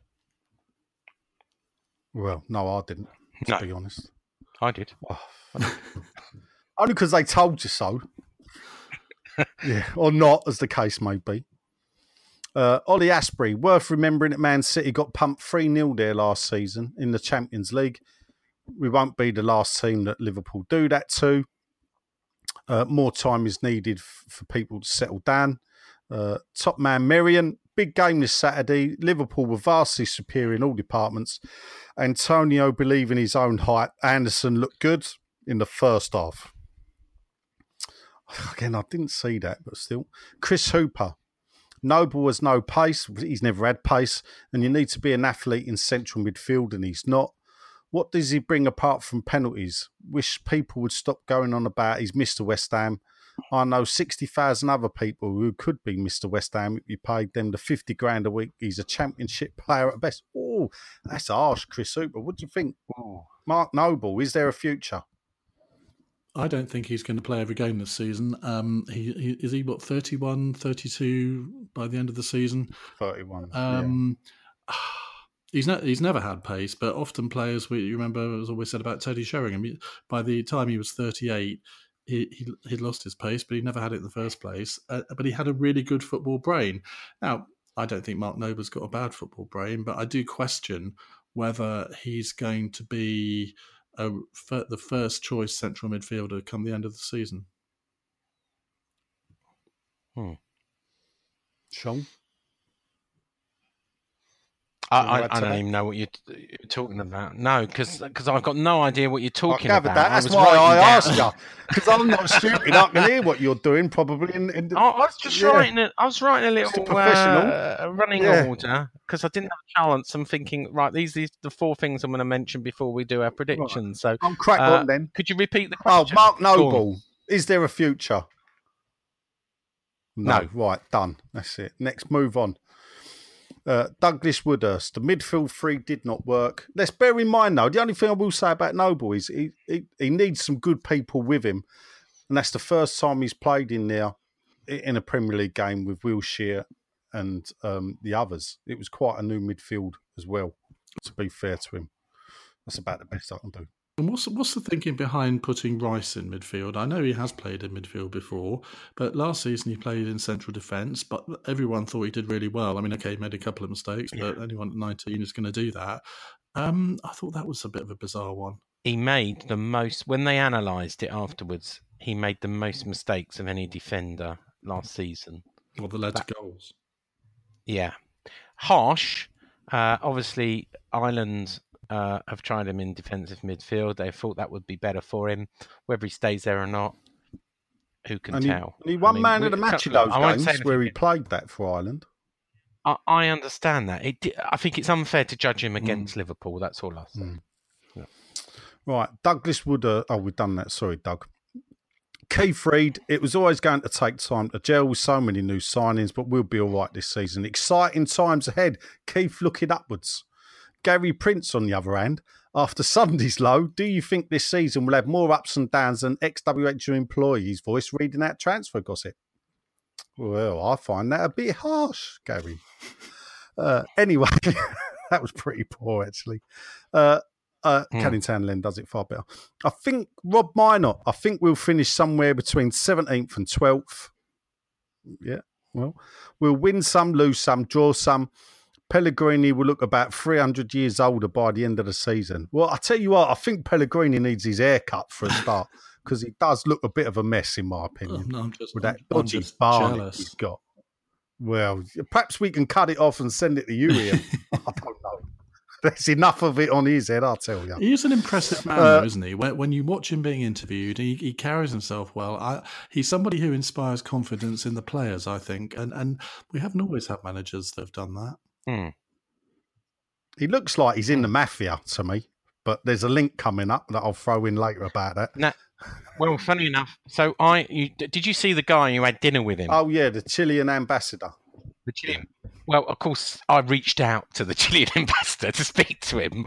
Well, no, I didn't, to be honest. I did. Oh, only because they told you so. Yeah, or not, as the case may be. Ollie Asprey, worth remembering that Man City got pumped 3-0 there last season in the Champions League. We won't be the last team that Liverpool do that to. More time is needed for people to settle down. Top man Merian, big game this Saturday. Liverpool were vastly superior in all departments. Antonio believing his own height. Anderson looked good in the first half. Again, I didn't see that, but still. Chris Hooper. Noble has no pace. He's never had pace. And you need to be an athlete in central midfield, and he's not. What does he bring apart from penalties? Wish people would stop going on about he's Mr. West Ham. I know 60,000 other people who could be Mr. West Ham if you paid them the 50 grand a week. He's a championship player at best. Oh, that's harsh, Chris Hooper. What do you think? Oh. Mark Noble, is there a future? I don't think he's going to play every game this season. Is he 31, 32 by the end of the season? 31. Yeah. He's never had pace, but often players, you remember, it was always said about Teddy Sheringham. By the time he was 38, he'd lost his pace, but he never had it in the first place. But he had a really good football brain. Now, I don't think Mark Noble's got a bad football brain, but I do question whether he's going to be the first choice central midfielder come the end of the season. Sean? I don't even know what you're talking about. No, because I've got no idea what you're talking about. That's why I asked you. Because I'm not stupid. I can hear what you're doing probably. I was just writing a little running order because I didn't have a balance. I'm thinking, right, these are the 4 things I'm going to mention before we do our predictions. Right. So I'll crack on then. Could you repeat the question? Oh, Mark Noble. Is there a future? No. Right, done. That's it. Next, move on. Douglas Woodhurst, the midfield 3 did not work. Let's bear in mind, though, the only thing I will say about Noble is he needs some good people with him. And that's the first time he's played in there in a Premier League game with Wilshere and the others. It was quite a new midfield as well, to be fair to him. That's about the best I can do. And what's the thinking behind putting Rice in midfield? I know he has played in midfield before, but last season he played in central defence, but everyone thought he did really well. I mean, okay, he made a couple of mistakes, but anyone at 19 is going to do that. I thought that was a bit of a bizarre one. He made the most, when they analysed it afterwards, he made the most mistakes of any defender last season. Well, that led to goals. Yeah. Harsh. Obviously, Ireland have tried him in defensive midfield. They thought that would be better for him. Whether he stays there or not, who can tell? He won man of the match in those games where he played that for Ireland. I understand that. I think it's unfair to judge him against Liverpool. That's all I say. Yeah. Right, Douglas Wood. We've done that. Sorry, Doug. Keith Reid, it was always going to take time to gel with so many new signings, but we'll be all right this season. Exciting times ahead. Keith looking upwards. Gary Prince, on the other hand, after Sunday's low, do you think this season will have more ups and downs than ex-WHU employees' voice reading out transfer gossip? Well, I find that a bit harsh, Gary. Anyway, that was pretty poor, actually. Canning Town does it far better. I think Rob Minor, we'll finish somewhere between 17th and 12th. Yeah, well, we'll win some, lose some, draw some. Pellegrini will look about 300 years older by the end of the season. Well, I tell you what, I think Pellegrini needs his haircut for a start because he does look a bit of a mess, in my opinion, with that dodgy barnet he's got. Well, perhaps we can cut it off and send it to you, Ian. I don't know. There's enough of it on his head, I'll tell you. He's an impressive man, though, isn't he? When you watch him being interviewed, he carries himself well. He's somebody who inspires confidence in the players, I think. And we haven't always had managers that have done that. He looks like he's in the mafia to me, but there's a link coming up that I'll throw in later about that. No. Well, funny enough, so did you see the guy who had dinner with him? Oh, yeah, the Chilean ambassador. The Chilean. Well, of course, I reached out to the Chilean ambassador to speak to him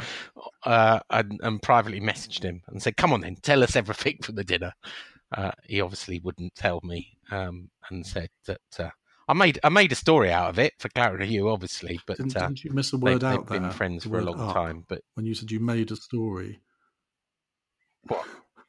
and privately messaged him and said, come on then, tell us everything from the dinner. He obviously wouldn't tell me and said that I made a story out of it for Claret and Hugh, obviously. But didn't you miss a word out they've there? been friends for a long time. But when you said you made a story. What?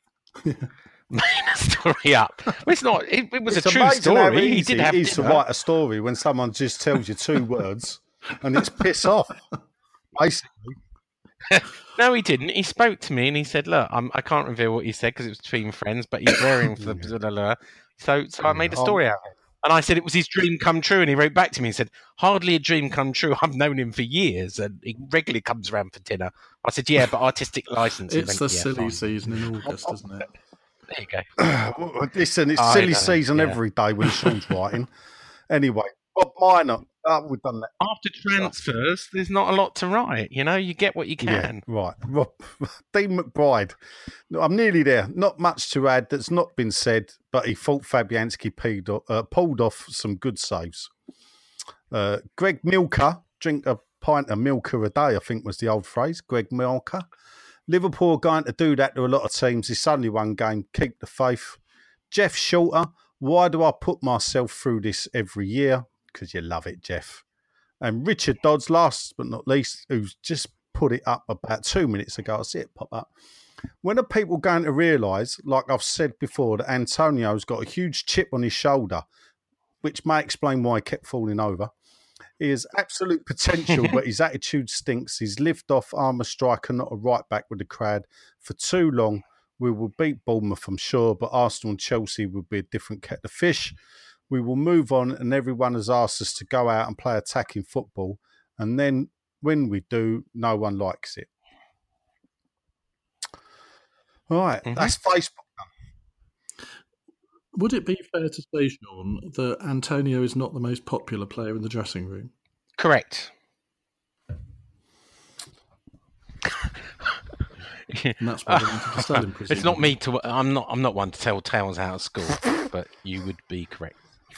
Made a story up. Well, it's not. It was it's a true story. He did have to write a story when someone just tells you two words and it's piss off, basically. No, he didn't. He spoke to me and he said, "Look, I can't reveal what he said because it was between friends, but he's raring for the So I made a story out of it." And I said it was his dream come true, and he wrote back to me and said, "Hardly a dream come true. I've known him for years, and he regularly comes around for dinner." I said, "Yeah, but artistic license." It's the silly season in August, isn't it? There you go. Listen, it's silly season every day when Sean's writing. Anyway, Bob Minor, we've done that. After transfers, there's not a lot to write. You know, you get what you can. Yeah, right. Rob, Dean McBride. I'm nearly there. Not much to add that's not been said, but he thought Fabianski pulled off some good saves. Greg Milker, drink a pint of Milker a day, I think was the old phrase. Greg Milker. Liverpool are going to do that to a lot of teams. It's only one game. Keep the faith. Jeff Shorter. Why do I put myself through this every year? Because you love it, Jeff. And Richard Dodds, last but not least, who's just put it up about 2 minutes ago. I see it pop up. When are people going to realise, like I've said before, that Antonio's got a huge chip on his shoulder, which may explain why he kept falling over. He has absolute potential, but his attitude stinks. He's lift-off armour striker, not a right-back with the crowd. For too long, we will beat Bournemouth, I'm sure, but Arsenal and Chelsea will be a different kettle of fish. We will move on, and everyone has asked us to go out and play attacking football. And then when we do, no one likes it. All right, that's Facebook. Would it be fair to say, Sean, that Antonio is not the most popular player in the dressing room? Correct. And that's why they wanted to sell him. It's not me to. I'm not one to tell tales out of school, but you would be correct.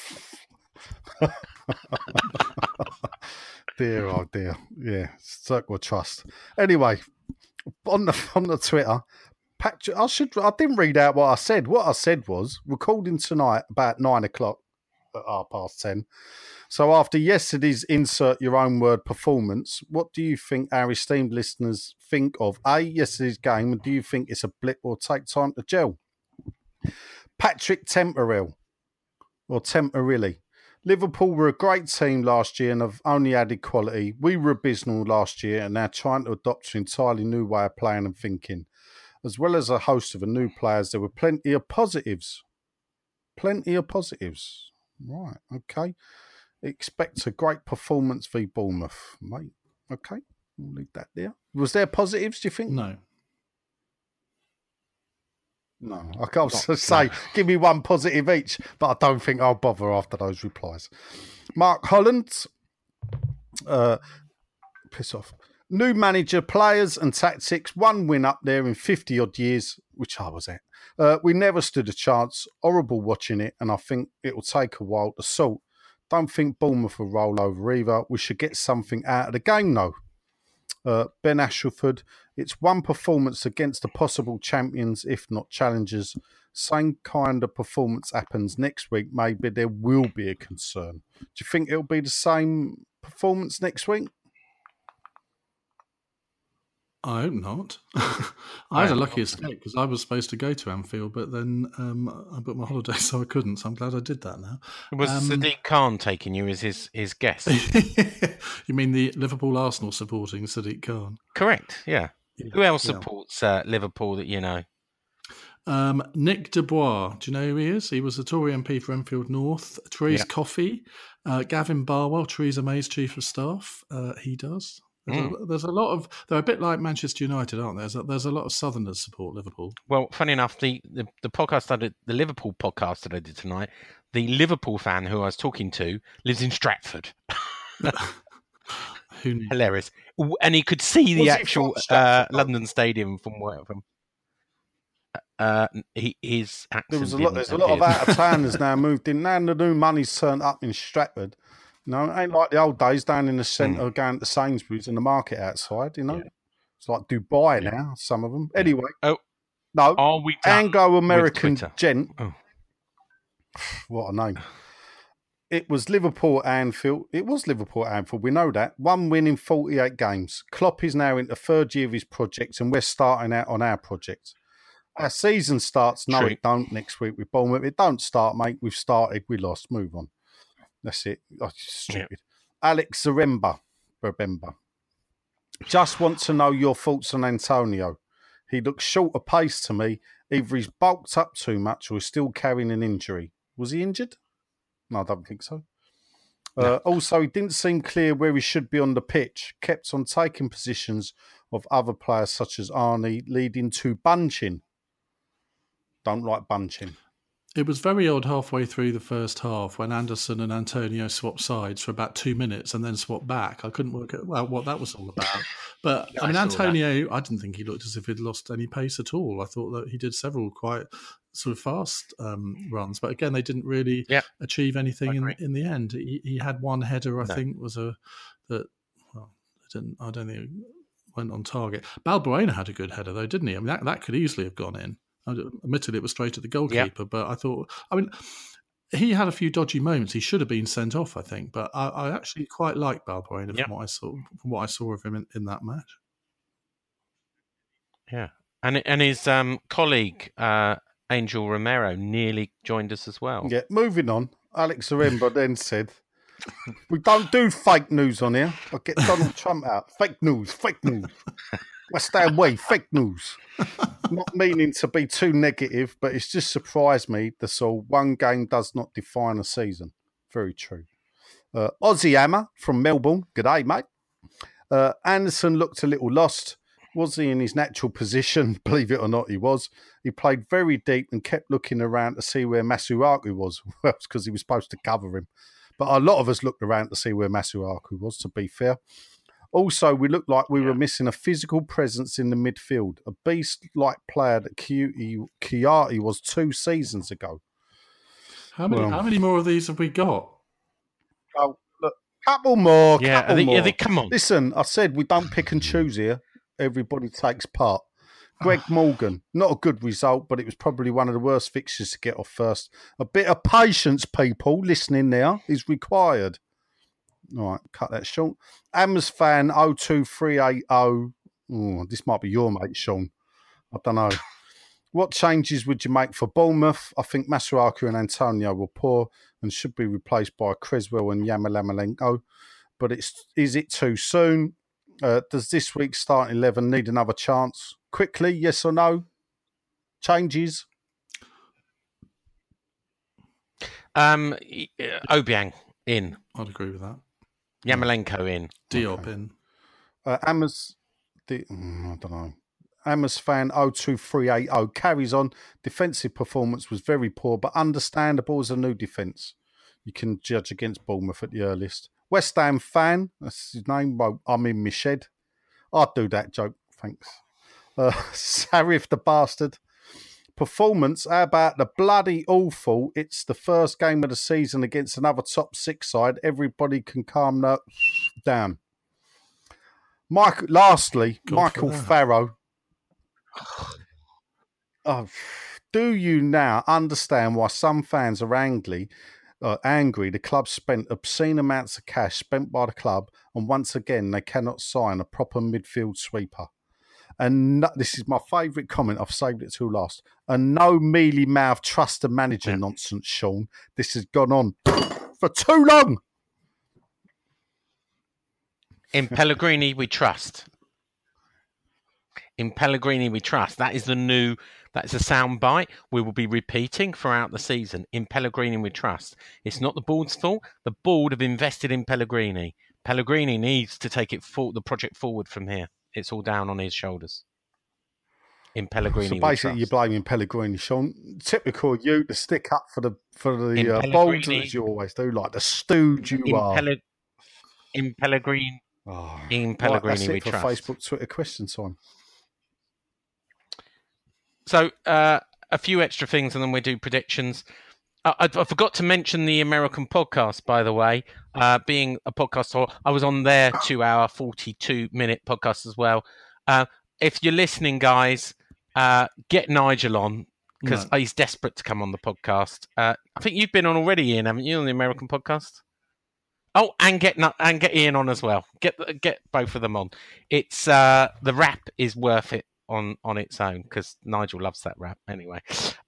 Dear, oh dear. Yeah, circle of trust. Anyway, on the Twitter, Patrick, I didn't read out what I said. What I said was recording tonight about 9 o'clock at 10:30. So after yesterday's insert your own word performance, what do you think our esteemed listeners think of yesterday's game, and do you think it's a blip or take time to gel? Patrick Temperell or Temperilli. Liverpool were a great team last year and have only added quality. We were abysmal last year and now trying to adopt an entirely new way of playing and thinking. As well as a host of new players, there were plenty of positives. Plenty of positives. Right, okay. Expect a great performance v Bournemouth, mate. Okay, we'll leave that there. Was there positives, do you think? No. No, I can't say, give me one positive each, but I don't think I'll bother after those replies. Mark Holland, piss off. New manager, players and tactics, one win up there in 50-odd years, which I was at. We never stood a chance, horrible watching it, and I think it will take a while to sort. Don't think Bournemouth will roll over either. We should get something out of the game, though. Ben Ashelford, it's one performance against the possible champions, if not challengers. Same kind of performance happens next week. Maybe there will be a concern. Do you think it'll be the same performance next week? I hope not. I had a lucky escape because I was supposed to go to Anfield, but then I booked my holiday, so I couldn't. So I'm glad I did that now. Was Sadiq Khan taking you as his guest? You mean the Liverpool Arsenal supporting Sadiq Khan? Correct, yeah. Who else supports Liverpool that you know? Nick Dubois. Do you know who he is? He was a Tory MP for Enfield North. Therese Coffey. Gavin Barwell, Theresa May's Chief of Staff. He does. There's a lot of, they're a bit like Manchester United, aren't there? There's a lot of Southerners support Liverpool. Well, funny enough, the podcast I did, the Liverpool podcast that I did tonight, the Liverpool fan who I was talking to lives in Stratford. Who knew? Hilarious. And he could see the actual London Stadium from where from. His accent. There's a lot of out-of-towners now moved in. Now the new money's turned up in Stratford. You know, it ain't like the old days down in the centre going to Sainsbury's and the market outside, you know. Yeah. It's like Dubai now, some of them. Anyway. Oh, no. Are we done Anglo-American with gent. Oh. What a name. It was Liverpool Anfield. It was Liverpool Anfield. We know that. 1 win in 48 games. Klopp is now in the third year of his project and we're starting out on our project. Our season starts. No, it don't. Next week with Bournemouth. It don't start, mate. We've started. We lost. Move on. That's it. Oh, stupid. Yep. Alex Zaremba. Just want to know your thoughts on Antonio. He looks short of pace to me. Either he's bulked up too much or is still carrying an injury. Was he injured? No, I don't think so. No. Also, he didn't seem clear where he should be on the pitch. Kept on taking positions of other players such as Arnie, leading to bunching. Don't like bunching. It was very odd halfway through the first half when Anderson and Antonio swapped sides for about 2 minutes and then swapped back. I couldn't work out what that was all about. But, I mean, Antonio, I didn't think he looked as if he'd lost any pace at all. I thought that he did several quite sort of fast runs. But, again, they didn't really achieve anything in the end. He had one header, I think, I don't think it went on target. Balbuena had a good header, though, didn't he? I mean, that could easily have gone in. Admittedly, it was straight at the goalkeeper, but I thought, I mean, he had a few dodgy moments. He should have been sent off, I think, but I actually quite like Balbuena from what I saw of him in that match. Yeah, and his colleague Angel Romero nearly joined us as well. Yeah, moving on. Alex Zaremba then said, "We don't do fake news on here. I'll get Donald Trump out. Fake news. West Ham way, fake news." Not meaning to be too negative, but it's just surprised me. That's all. One game does not define a season. Very true. Aussie Hammer from Melbourne. G'day, mate. Anderson looked a little lost. Was he in his natural position? Believe it or not, he was. He played very deep and kept looking around to see where Masuaku was. Well, it's because he was supposed to cover him. But a lot of us looked around to see where Masuaku was, to be fair. Also, we looked like we were missing a physical presence in the midfield, a beast-like player that Chiati was 2 seasons ago. How many more of these have we got? Oh, look, couple more. Come on. Listen, I said we don't pick and choose here. Everybody takes part. Greg Morgan, not a good result, but it was probably one of the worst fixtures to get off first. A bit of patience, people listening there, is required. All right, cut that short. Amos fan 02380. Oh, this might be your mate, Sean. I don't know. What changes would you make for Bournemouth? I think Masuaku and Antonio were poor and should be replaced by Creswell and Yamalamelenko. But is it too soon? Does this week's starting 11 need another chance? Quickly, yes or no? Changes? Obiang in. I'd agree with that. Yamalenko in. Diop in. I don't know. Amos fan 02380 carries on. Defensive performance was very poor, but understandable as a new defence. You can judge against Bournemouth at the earliest. West Ham fan, that's his name. Well, I'm in my shed. I'd do that joke, thanks. Sarif the bastard. Performance, how about the bloody awful? It's the first game of the season against another top 6 side. Everybody can calm down. Michael Farrow. Oh, do you now understand why some fans are angry? The club spent obscene amounts of cash spent by the club, and once again they cannot sign a proper midfield sweeper. And this is my favourite comment. I've saved it till last. And no mealy-mouthed trust the manager nonsense, Sean. This has gone on for too long. In Pellegrini, we trust. In Pellegrini, we trust. That is that's a sound bite we will be repeating throughout the season. In Pellegrini, we trust. It's not the board's fault. The board have invested in Pellegrini. Pellegrini needs to take the project forward from here. It's all down on his shoulders. In Pellegrini, so basically, you're blaming Pellegrini, Sean. Typical you to stick up for the Boltons, as you always do, like the stooge you are. In Pellegrini, right, that's we it for trust. Facebook, Twitter question time. So a few extra things, and then we do predictions. I forgot to mention the American podcast, by the way, being a podcast. I was on their 2-hour, 42-minute podcast as well. If you're listening, guys, get Nigel on because he's desperate to come on the podcast. I think you've been on already, Ian, haven't you, on the American podcast? Oh, and get Ian on as well. Get both of them on. It's the rap is worth it on its own because Nigel loves that rap anyway.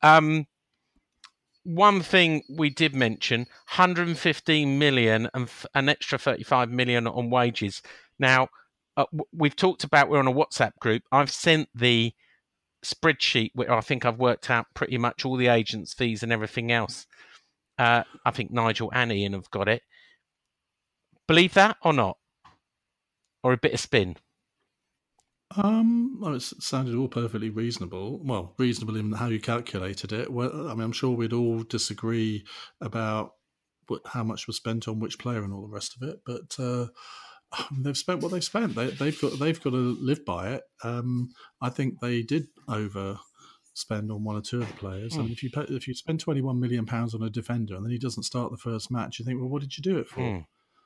One thing we did mention: 115 million and an extra 35 million on wages. Now we've talked about we're on a WhatsApp group. I've sent the spreadsheet where I think I've worked out pretty much all the agents' fees and everything else. I think Nigel and Ian have got it. Believe that or not? Or a bit of spin? Well, it sounded all perfectly reasonable. Well, reasonable in how you calculated it. Well, I mean, I'm sure we'd all disagree about how much was spent on which player and all the rest of it. But they've spent what they've spent. They've got to live by it. I think they did overspend on one or two of the players. I mean, if you spend £21 million on a defender and then he doesn't start the first match, you think, well, what did you do it for?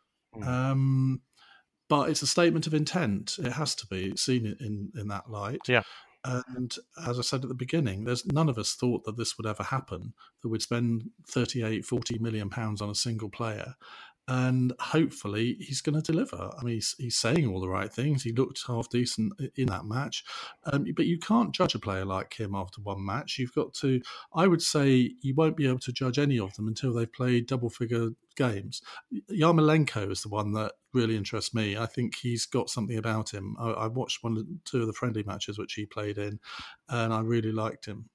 But it's a statement of intent. It has to be seen in that light. Yeah. And as I said at the beginning, none of us thought that this would ever happen, that we'd spend 40 million pounds on a single player. And hopefully he's going to deliver. I mean, he's saying all the right things. He looked half decent in that match. But you can't judge a player like him after one match. You've got to, I would say you won't be able to judge any of them until they've played double-figure games. Yarmolenko is the one that really interests me. I think he's got something about him. I watched two of the friendly matches which he played in, and I really liked him.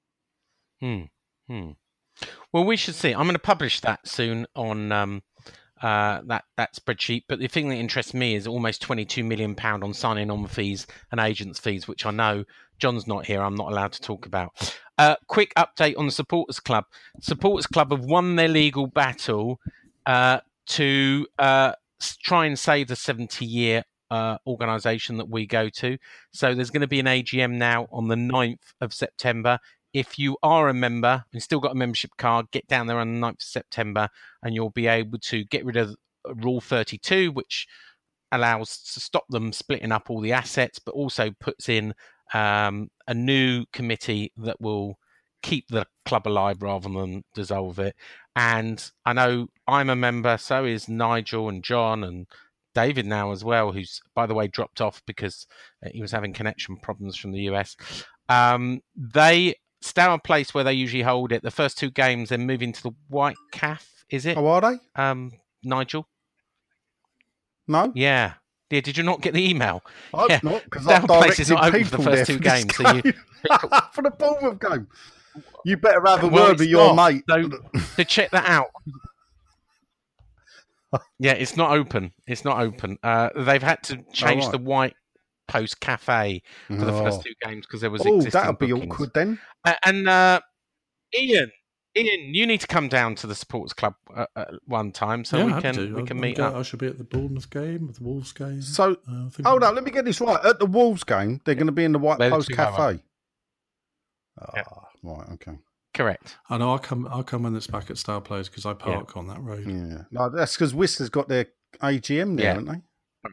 Well, we should see. I'm going to publish that soon on that spreadsheet. But the thing that interests me is almost £22 million on signing on fees and agents' fees, which I know John's not here. I'm not allowed to talk about. Quick update on the Supporters Club. Supporters Club have won their legal battle to try and save the 70-year organisation that we go to. So there's going to be an AGM now on the 9th of September. If you are a member and still got a membership card, get down there on the 9th of September and you'll be able to get rid of Rule 32, which allows to stop them splitting up all the assets, but also puts in a new committee that will keep the club alive rather than dissolve it. And I know I'm a member, so is Nigel and John and David now as well, who's, by the way, dropped off because he was having connection problems from the US. They stay on a place where they usually hold it. The first two games, they're moving to the White Calf, is it? Oh, are they? Nigel? No? Yeah. Did you not get the email? I hope not, because I've place is directed not open for people the first there two for this games. game. So for the Bournemouth game. You better have a word with your mate. So to check that out. Yeah, it's not open. It's not open. They've had to change the White Post Cafe for the first two games because there was existing that'll be bookings. awkward then. And Ian, you need to come down to the Supporters Club one time so we can meet up. I should be at the Bournemouth game, at the Wolves game. So, hold on, let me get this right. At the Wolves game, they're going to be in the White Post Cafe. Right, okay. Correct. I know. I'll come when it's back at Star Players because I park on that road. Yeah, no, that's because Whistler's got their AGM there, haven't they?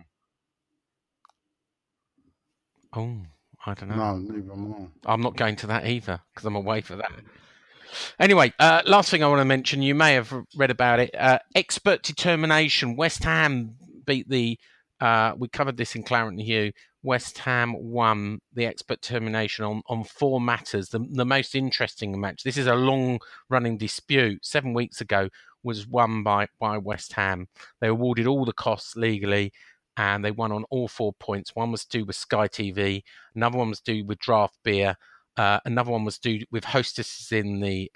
Oh, I don't know. No, neither am I. I'm not going to that either because I'm away for that. Anyway, last thing I want to mention, you may have read about it. Expert determination. West Ham beat the. We covered this in Clarendon Hugh. West Ham won the expert determination on four matters. The most interesting match. This is a long-running dispute. 7 weeks ago was won by West Ham. They awarded all the costs legally, and they won on all 4 points. One was to do with Sky TV. Another one was to do with draft beer. Another one was to do with hostesses in the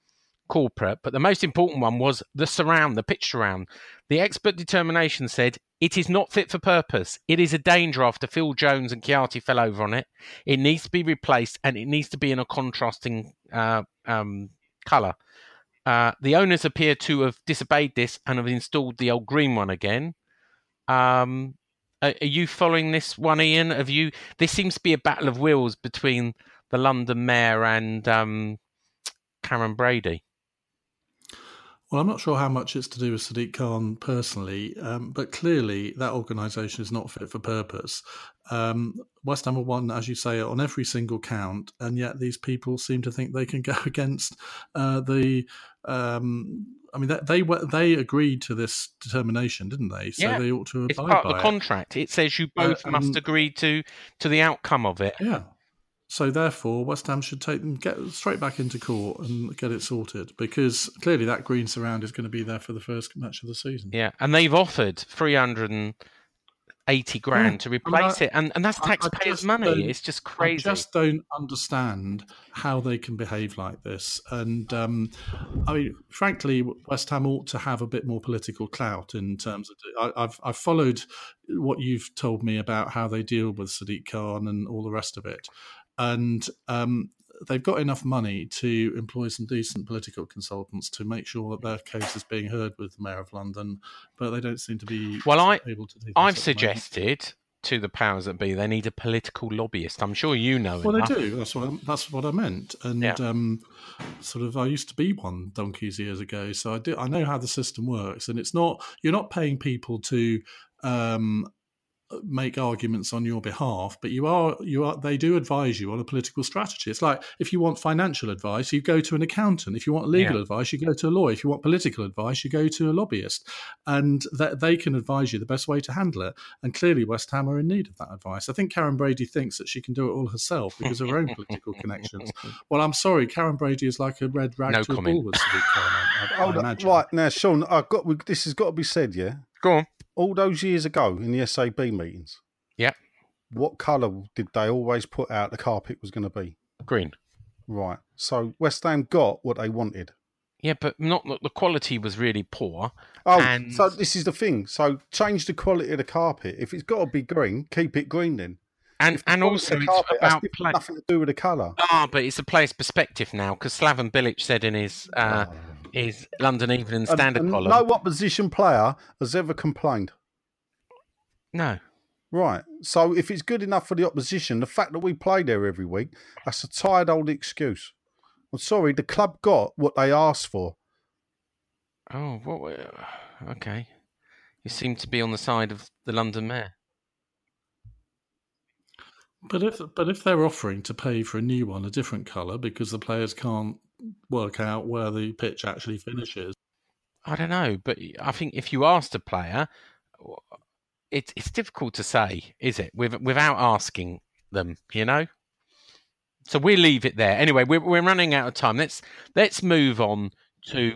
corporate. But the most important one was the pitch surround. The expert determination said It is not fit for purpose. It is a danger after Phil Jones and Chiati fell over on it. It needs to be replaced, and it needs to be in a contrasting colour. The owners appear to have disobeyed this and have installed the old green one again. Are you following this one, Ian? This seems to be a battle of wills between the London Mayor and Karen Brady. Well, I'm not sure how much it's to do with Sadiq Khan personally, but clearly that organisation is not fit for purpose. West Ham have won, as you say, on every single count, and yet these people seem to think they can go against they agreed to this determination, didn't they? So they ought to abide by it. It's part of the contract. It says you both must agree to the outcome of it. Yeah. So therefore, West Ham should get straight back into court and get it sorted, because clearly that green surround is going to be there for the first match of the season. Yeah, and they've offered $380,000 to replace it, and that's taxpayers' money. It's just crazy. I just don't understand how they can behave like this. And frankly, West Ham ought to have a bit more political clout in terms of. I've followed what you've told me about how they deal with Sadiq Khan and all the rest of it. And they've got enough money to employ some decent political consultants to make sure that their case is being heard with the Mayor of London, but they don't seem to be able to do that. I've suggested to the powers that be they need a political lobbyist. I'm sure you know. Well, enough. They do. That's what I meant. And I used to be one donkeys years ago, so I know how the system works. And you're not paying people to make arguments on your behalf, but they do advise you on a political strategy. It's like if you want financial advice, you go to an accountant. If you want legal advice, you go to a lawyer. If you want political advice, you go to a lobbyist, and they can advise you the best way to handle it. And clearly West Ham are in need of that advice. I think Karen Brady thinks that she can do it all herself because of her own political connections. Well, I'm sorry, Karen Brady is like a red rag to a bull with Sadiq Khan, I imagine. Right, now, Sean, this has got to be said, yeah? Go on. All those years ago in the SAB meetings, what colour did they always put out the carpet was going to be? Green. Right. So West Ham got what they wanted. Yeah, but the quality was really poor. Oh, so this is the thing. So change the quality of the carpet. If it's got to be green, keep it green then. And also it's about nothing to do with the colour. But it's a player's perspective now, because Slaven Bilic said in his London Evening Standard column. No opposition player has ever complained. No. Right. So if it's good enough for the opposition, the fact that we play there every week, that's a tired old excuse. I'm sorry, the club got what they asked for. Oh, okay. You seem to be on the side of the London Mayor. But if they're offering to pay for a new one, a different colour, because the players can't work out where the pitch actually finishes. I don't know, but I think if you asked a player, it's difficult to say, is it? Without asking them, you know. So we'll leave it there. Anyway, we're running out of time. Let's move on to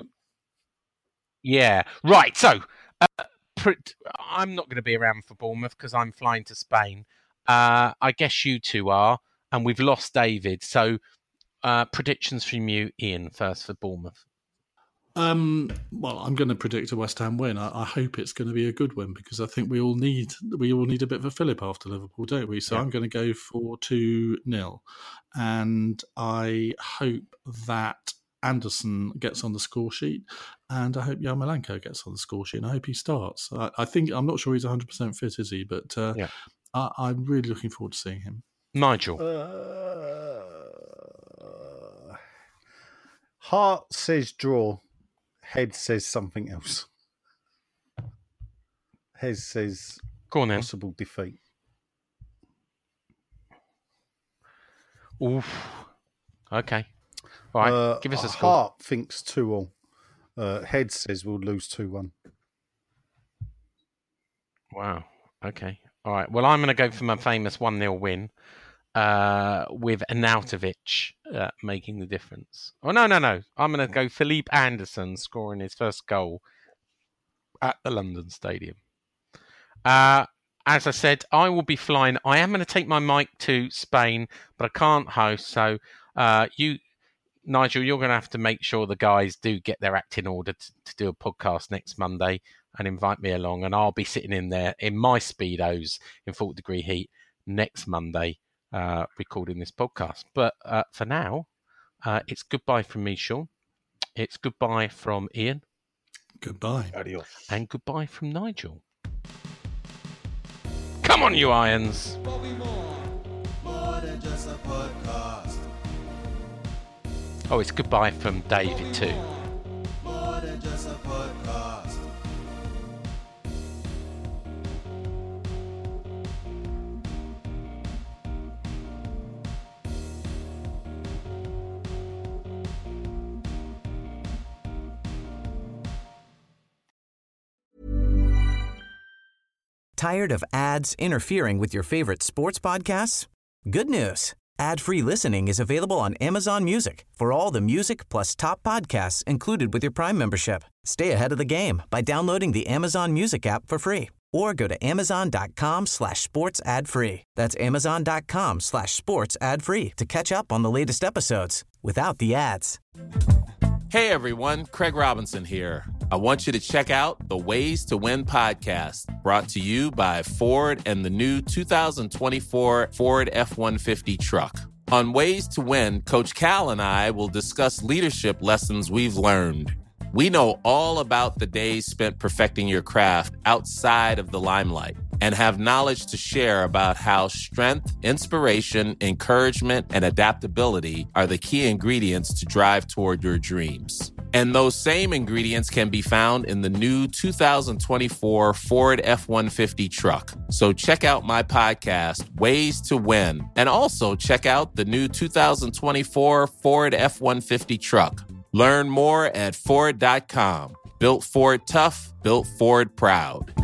right. So I'm not going to be around for Bournemouth because I'm flying to Spain. I guess you two are, and we've lost David. So predictions from you, Ian, first for Bournemouth. Well, I'm going to predict a West Ham win. I hope it's going to be a good win, because I think we all need a bit of a fillip after Liverpool, don't we? So I'm going to go for 2-0, and I hope that Anderson gets on the score sheet, and I hope Yarmolenko gets on the score sheet, and I hope he starts. I'm not sure he's 100% fit, is he? But I'm really looking forward to seeing him. Nigel. Heart says draw. Head says something else. Head says possible defeat. Oof. Okay. All right. Give us a score. Heart thinks 2-2. Head says we'll lose 2-1. Wow. Okay. All right. Well, I'm going to go for my famous 1-0 win with Arnautovic making the difference. Oh, no. I'm going to go Philippe Anderson scoring his first goal at the London Stadium. As I said, I will be flying. I am going to take my mic to Spain, but I can't host. So Nigel, you're going to have to make sure the guys do get their act in order to do a podcast next Monday. and invite me along, and I'll be sitting in there in my Speedos in 40-degree heat next Monday recording this podcast. But for now, it's goodbye from me, Sean. It's goodbye from Ian. Goodbye. Adios. And goodbye from Nigel. Come on, you Irons. More than just a podcast. Oh, it's goodbye from David too. More than just a podcast. Tired of ads interfering with your favorite sports podcasts? Good news. Ad-free listening is available on Amazon Music for all the music plus top podcasts included with your Prime membership. Stay ahead of the game by downloading the Amazon Music app for free or go to amazon.com/sports ad free. That's amazon.com/sports ad free to catch up on the latest episodes without the ads. Hey everyone, Craig Robinson here. I want you to check out the Ways to Win podcast, brought to you by Ford and the new 2024 Ford F-150 truck. On Ways to Win, Coach Cal and I will discuss leadership lessons we've learned. We know all about the days spent perfecting your craft outside of the limelight and have knowledge to share about how strength, inspiration, encouragement, and adaptability are the key ingredients to drive toward your dreams. And those same ingredients can be found in the new 2024 Ford F-150 truck. So check out my podcast, Ways to Win, and also check out the new 2024 Ford F-150 truck. Learn more at Ford.com. Built Ford tough, built Ford proud.